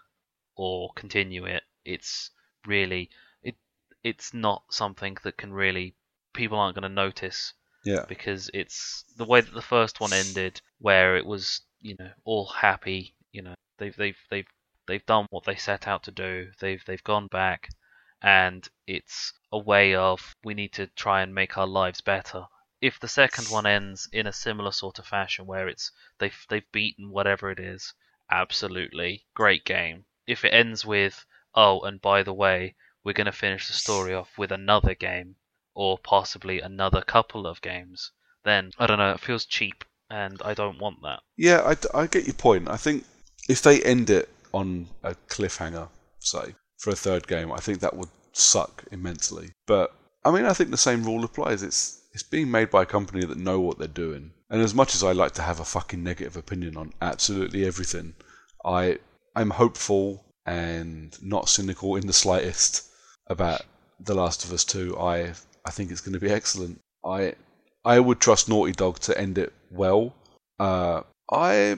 or continue it. It's really it it's not something that can really people aren't going to notice. Yeah. Because it's the way that the first one ended, where it was, you know, all happy. You know, they've they've they've they've done what they set out to do. They've they've gone back, and it's a way of we need to try and make our lives better. If the second one ends in a similar sort of fashion, where it's they've they've beaten whatever it is, absolutely great game. If it ends with, oh, and by the way, we're going to finish the story off with another game, or possibly another couple of games, then I don't know, it feels cheap, and I don't want that. Yeah, I, I get your point. I think if they end it on a cliffhanger, say, for a third game, I think that would suck immensely. But, I mean, I think the same rule applies. It's it's being made by a company that know what they're doing. And as much as I like to have a fucking negative opinion on absolutely everything, I, I'm hopeful and not cynical in the slightest about The Last of Us two. I I think it's going to be excellent. I I would trust Naughty Dog to end it well. Uh, I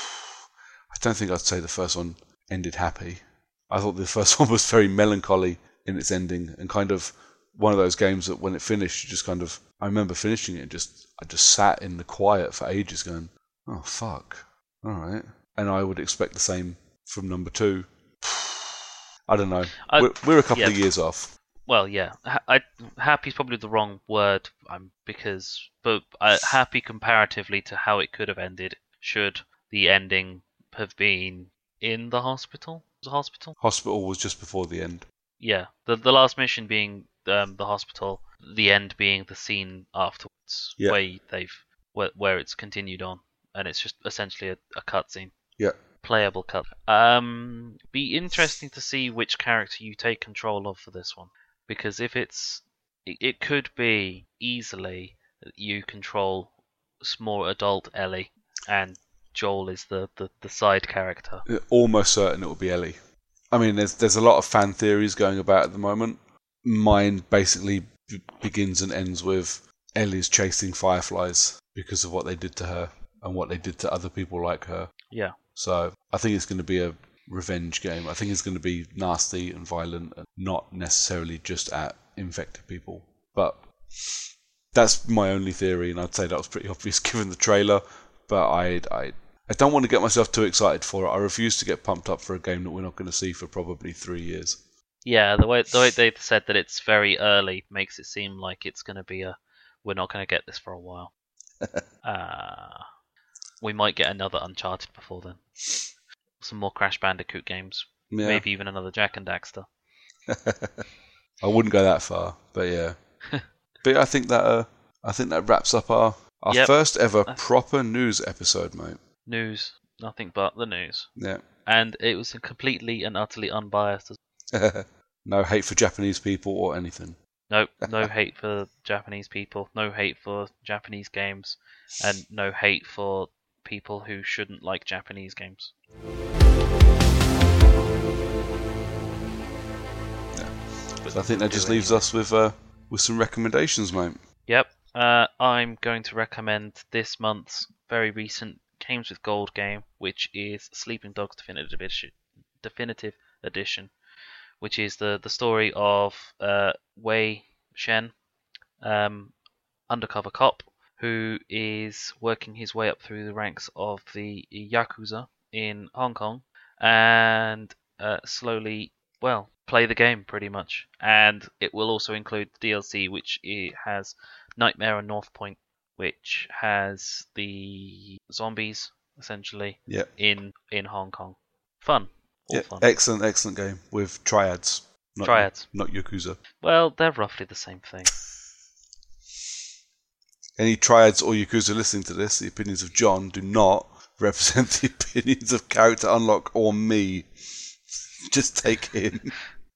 I don't think I'd say the first one ended happy. I thought the first one was very melancholy in its ending, and kind of one of those games that when it finished, you just kind of I remember finishing it and just I just sat in the quiet for ages, going, oh fuck, all right. And I would expect the same from number two. I don't know. I, we're, we're a couple yeah. of years off. Well, yeah, I, happy is probably the wrong word, um, because but uh, happy comparatively to how it could have ended. Should the ending have been in the hospital? The hospital. Hospital was just before the end. Yeah, the the last mission being um, the hospital, the end being the scene afterwards, yeah. where they've where, where it's continued on, and it's just essentially a, a cutscene. Yeah. Playable cut. Um, be interesting to see which character you take control of for this one. Because if it's, it, it could be easily that you control more adult Ellie, and Joel is the, the, the side character. Almost certain it will be Ellie. I mean, there's there's a lot of fan theories going about at the moment. Mine basically b- begins and ends with Ellie's chasing fireflies because of what they did to her and what they did to other people like her. Yeah. So I think it's going to be a revenge game. I think it's going to be nasty and violent and not necessarily just at infected people. But that's my only theory, and I'd say that was pretty obvious given the trailer. But I, I, I don't want to get myself too excited for it. I refuse to get pumped up for a game that we're not going to see for probably three years. Yeah, the way the way they've said that it's very early makes it seem like it's going to be a we're not going to get this for a while. uh, we might get another Uncharted before then. Some more Crash Bandicoot games. Yeah. Maybe even another Jak and Daxter. I wouldn't go that far, but yeah. But I think that uh, I think that wraps up our, our Yep. first ever proper news episode, mate. News. Nothing but the news. Yeah. And it was completely and utterly unbiased. No hate for Japanese people or anything. No, no hate for Japanese people. No hate for Japanese games. And no hate for people who shouldn't like Japanese games. So I think that just leaves us with uh, with some recommendations, mate. Yep. Uh, I'm going to recommend this month's very recent Games with Gold game, which is Sleeping Dogs Definitive Edition, Definitive Edition, which is the, the story of uh, Wei Shen, um, undercover cop, who is working his way up through the ranks of the Yakuza in Hong Kong, and uh, slowly, well, play the game pretty much. And it will also include D L C, which it has Nightmare on North Point, which has the zombies essentially Yep. in in Hong Kong. Fun, all Yeah, fun. excellent, excellent game with triads. Not, Triads. not Yakuza. Well, they're roughly the same thing. Any triads or Yakuza listening to this, the opinions of John do not represent the opinions of Character Unlock or me. Just take him.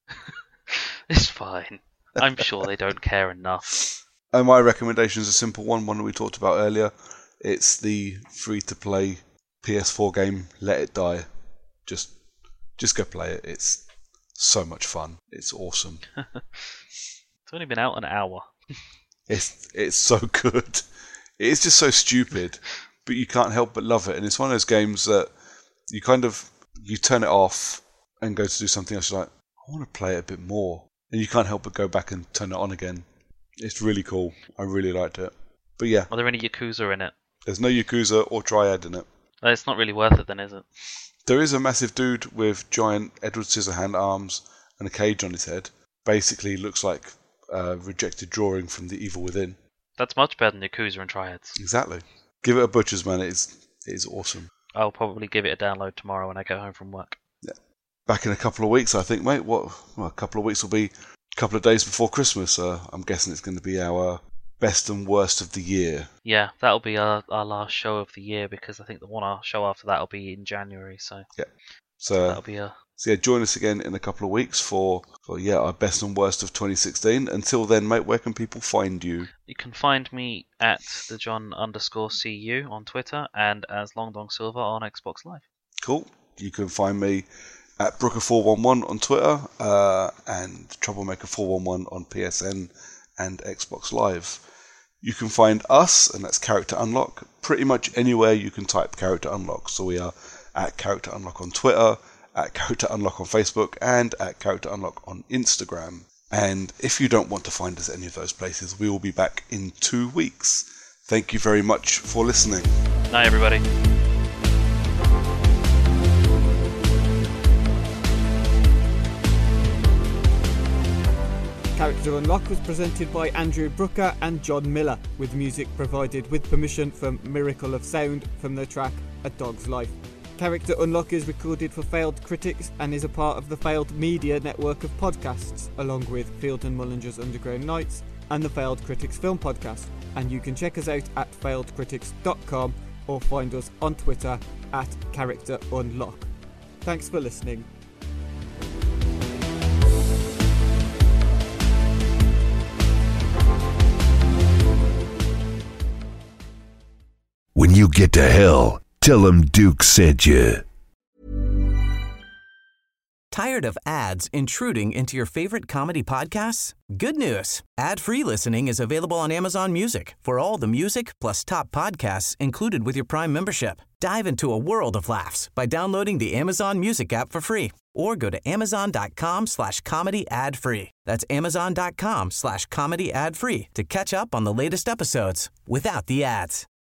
It's fine. I'm sure they don't care enough. And my recommendation is a simple one, one that we talked about earlier. It's the free-to-play P S four game Let It Die. Just, just go play it. It's so much fun. It's awesome. It's only been out an hour. It's it's so good. It's just so stupid, but you can't help but love it. And it's one of those games that you kind of you turn it off and go to do something else. You're like, I want to play it a bit more, and you can't help but go back and turn it on again. It's really cool. I really liked it. But yeah, Are there any Yakuza in it? there's no Yakuza or Triad in it. Uh, It's not really worth it then, is it? There is a massive dude with giant Edward Scissorhand arms and a cage on his head. Basically looks like a rejected drawing from The Evil Within. That's much better than Yakuza and Triads. Exactly. Give it a butcher's, man. It is, it is awesome. I'll probably give it a download tomorrow when I go home from work. Back in a couple of weeks, I think, mate. What? Well, a couple of weeks will be a couple of days before Christmas. Uh, I'm guessing it's going to be our best and worst of the year. Yeah, that'll be our, our last show of the year because I think the one our show after that will be in January. So So, that'll be a so yeah, join us again in a couple of weeks for, for yeah our best and worst of twenty sixteen. Until then, mate, where can people find you? You can find me at the John underscore cu on Twitter and as Long Dong Silver on Xbox Live. Cool. You can find me at Brooker four one one on Twitter uh, and Troublemaker four one one on P S N and Xbox Live. You can find us, and that's Character Unlock, pretty much anywhere you can type Character Unlock. So we are at Character Unlock on Twitter, at Character Unlock on Facebook, and at Character Unlock on Instagram. And if you don't want to find us at any of those places, we will be back in two weeks. Thank you very much for listening. Night, everybody. Character Unlock was presented by Andrew Brooker and John Miller, with music provided with permission from Miracle of Sound from the track A Dog's Life. Character Unlock is recorded for Failed Critics and is a part of the Failed Media network of podcasts, along with Field and Mullinger's Underground Nights and the Failed Critics Film Podcast. And you can check us out at failed critics dot com or find us on Twitter at Character Unlock. Thanks for listening. When you get to hell, Tell them Duke sent you. Tired of ads intruding into your favorite comedy podcasts? Good news. Ad-free listening is available on Amazon Music for all the music plus top podcasts included with your Prime membership. Dive into a world of laughs by downloading the Amazon Music app for free or go to amazon.com slash comedy ad free. That's amazon.com slash comedy ad free to catch up on the latest episodes without the ads.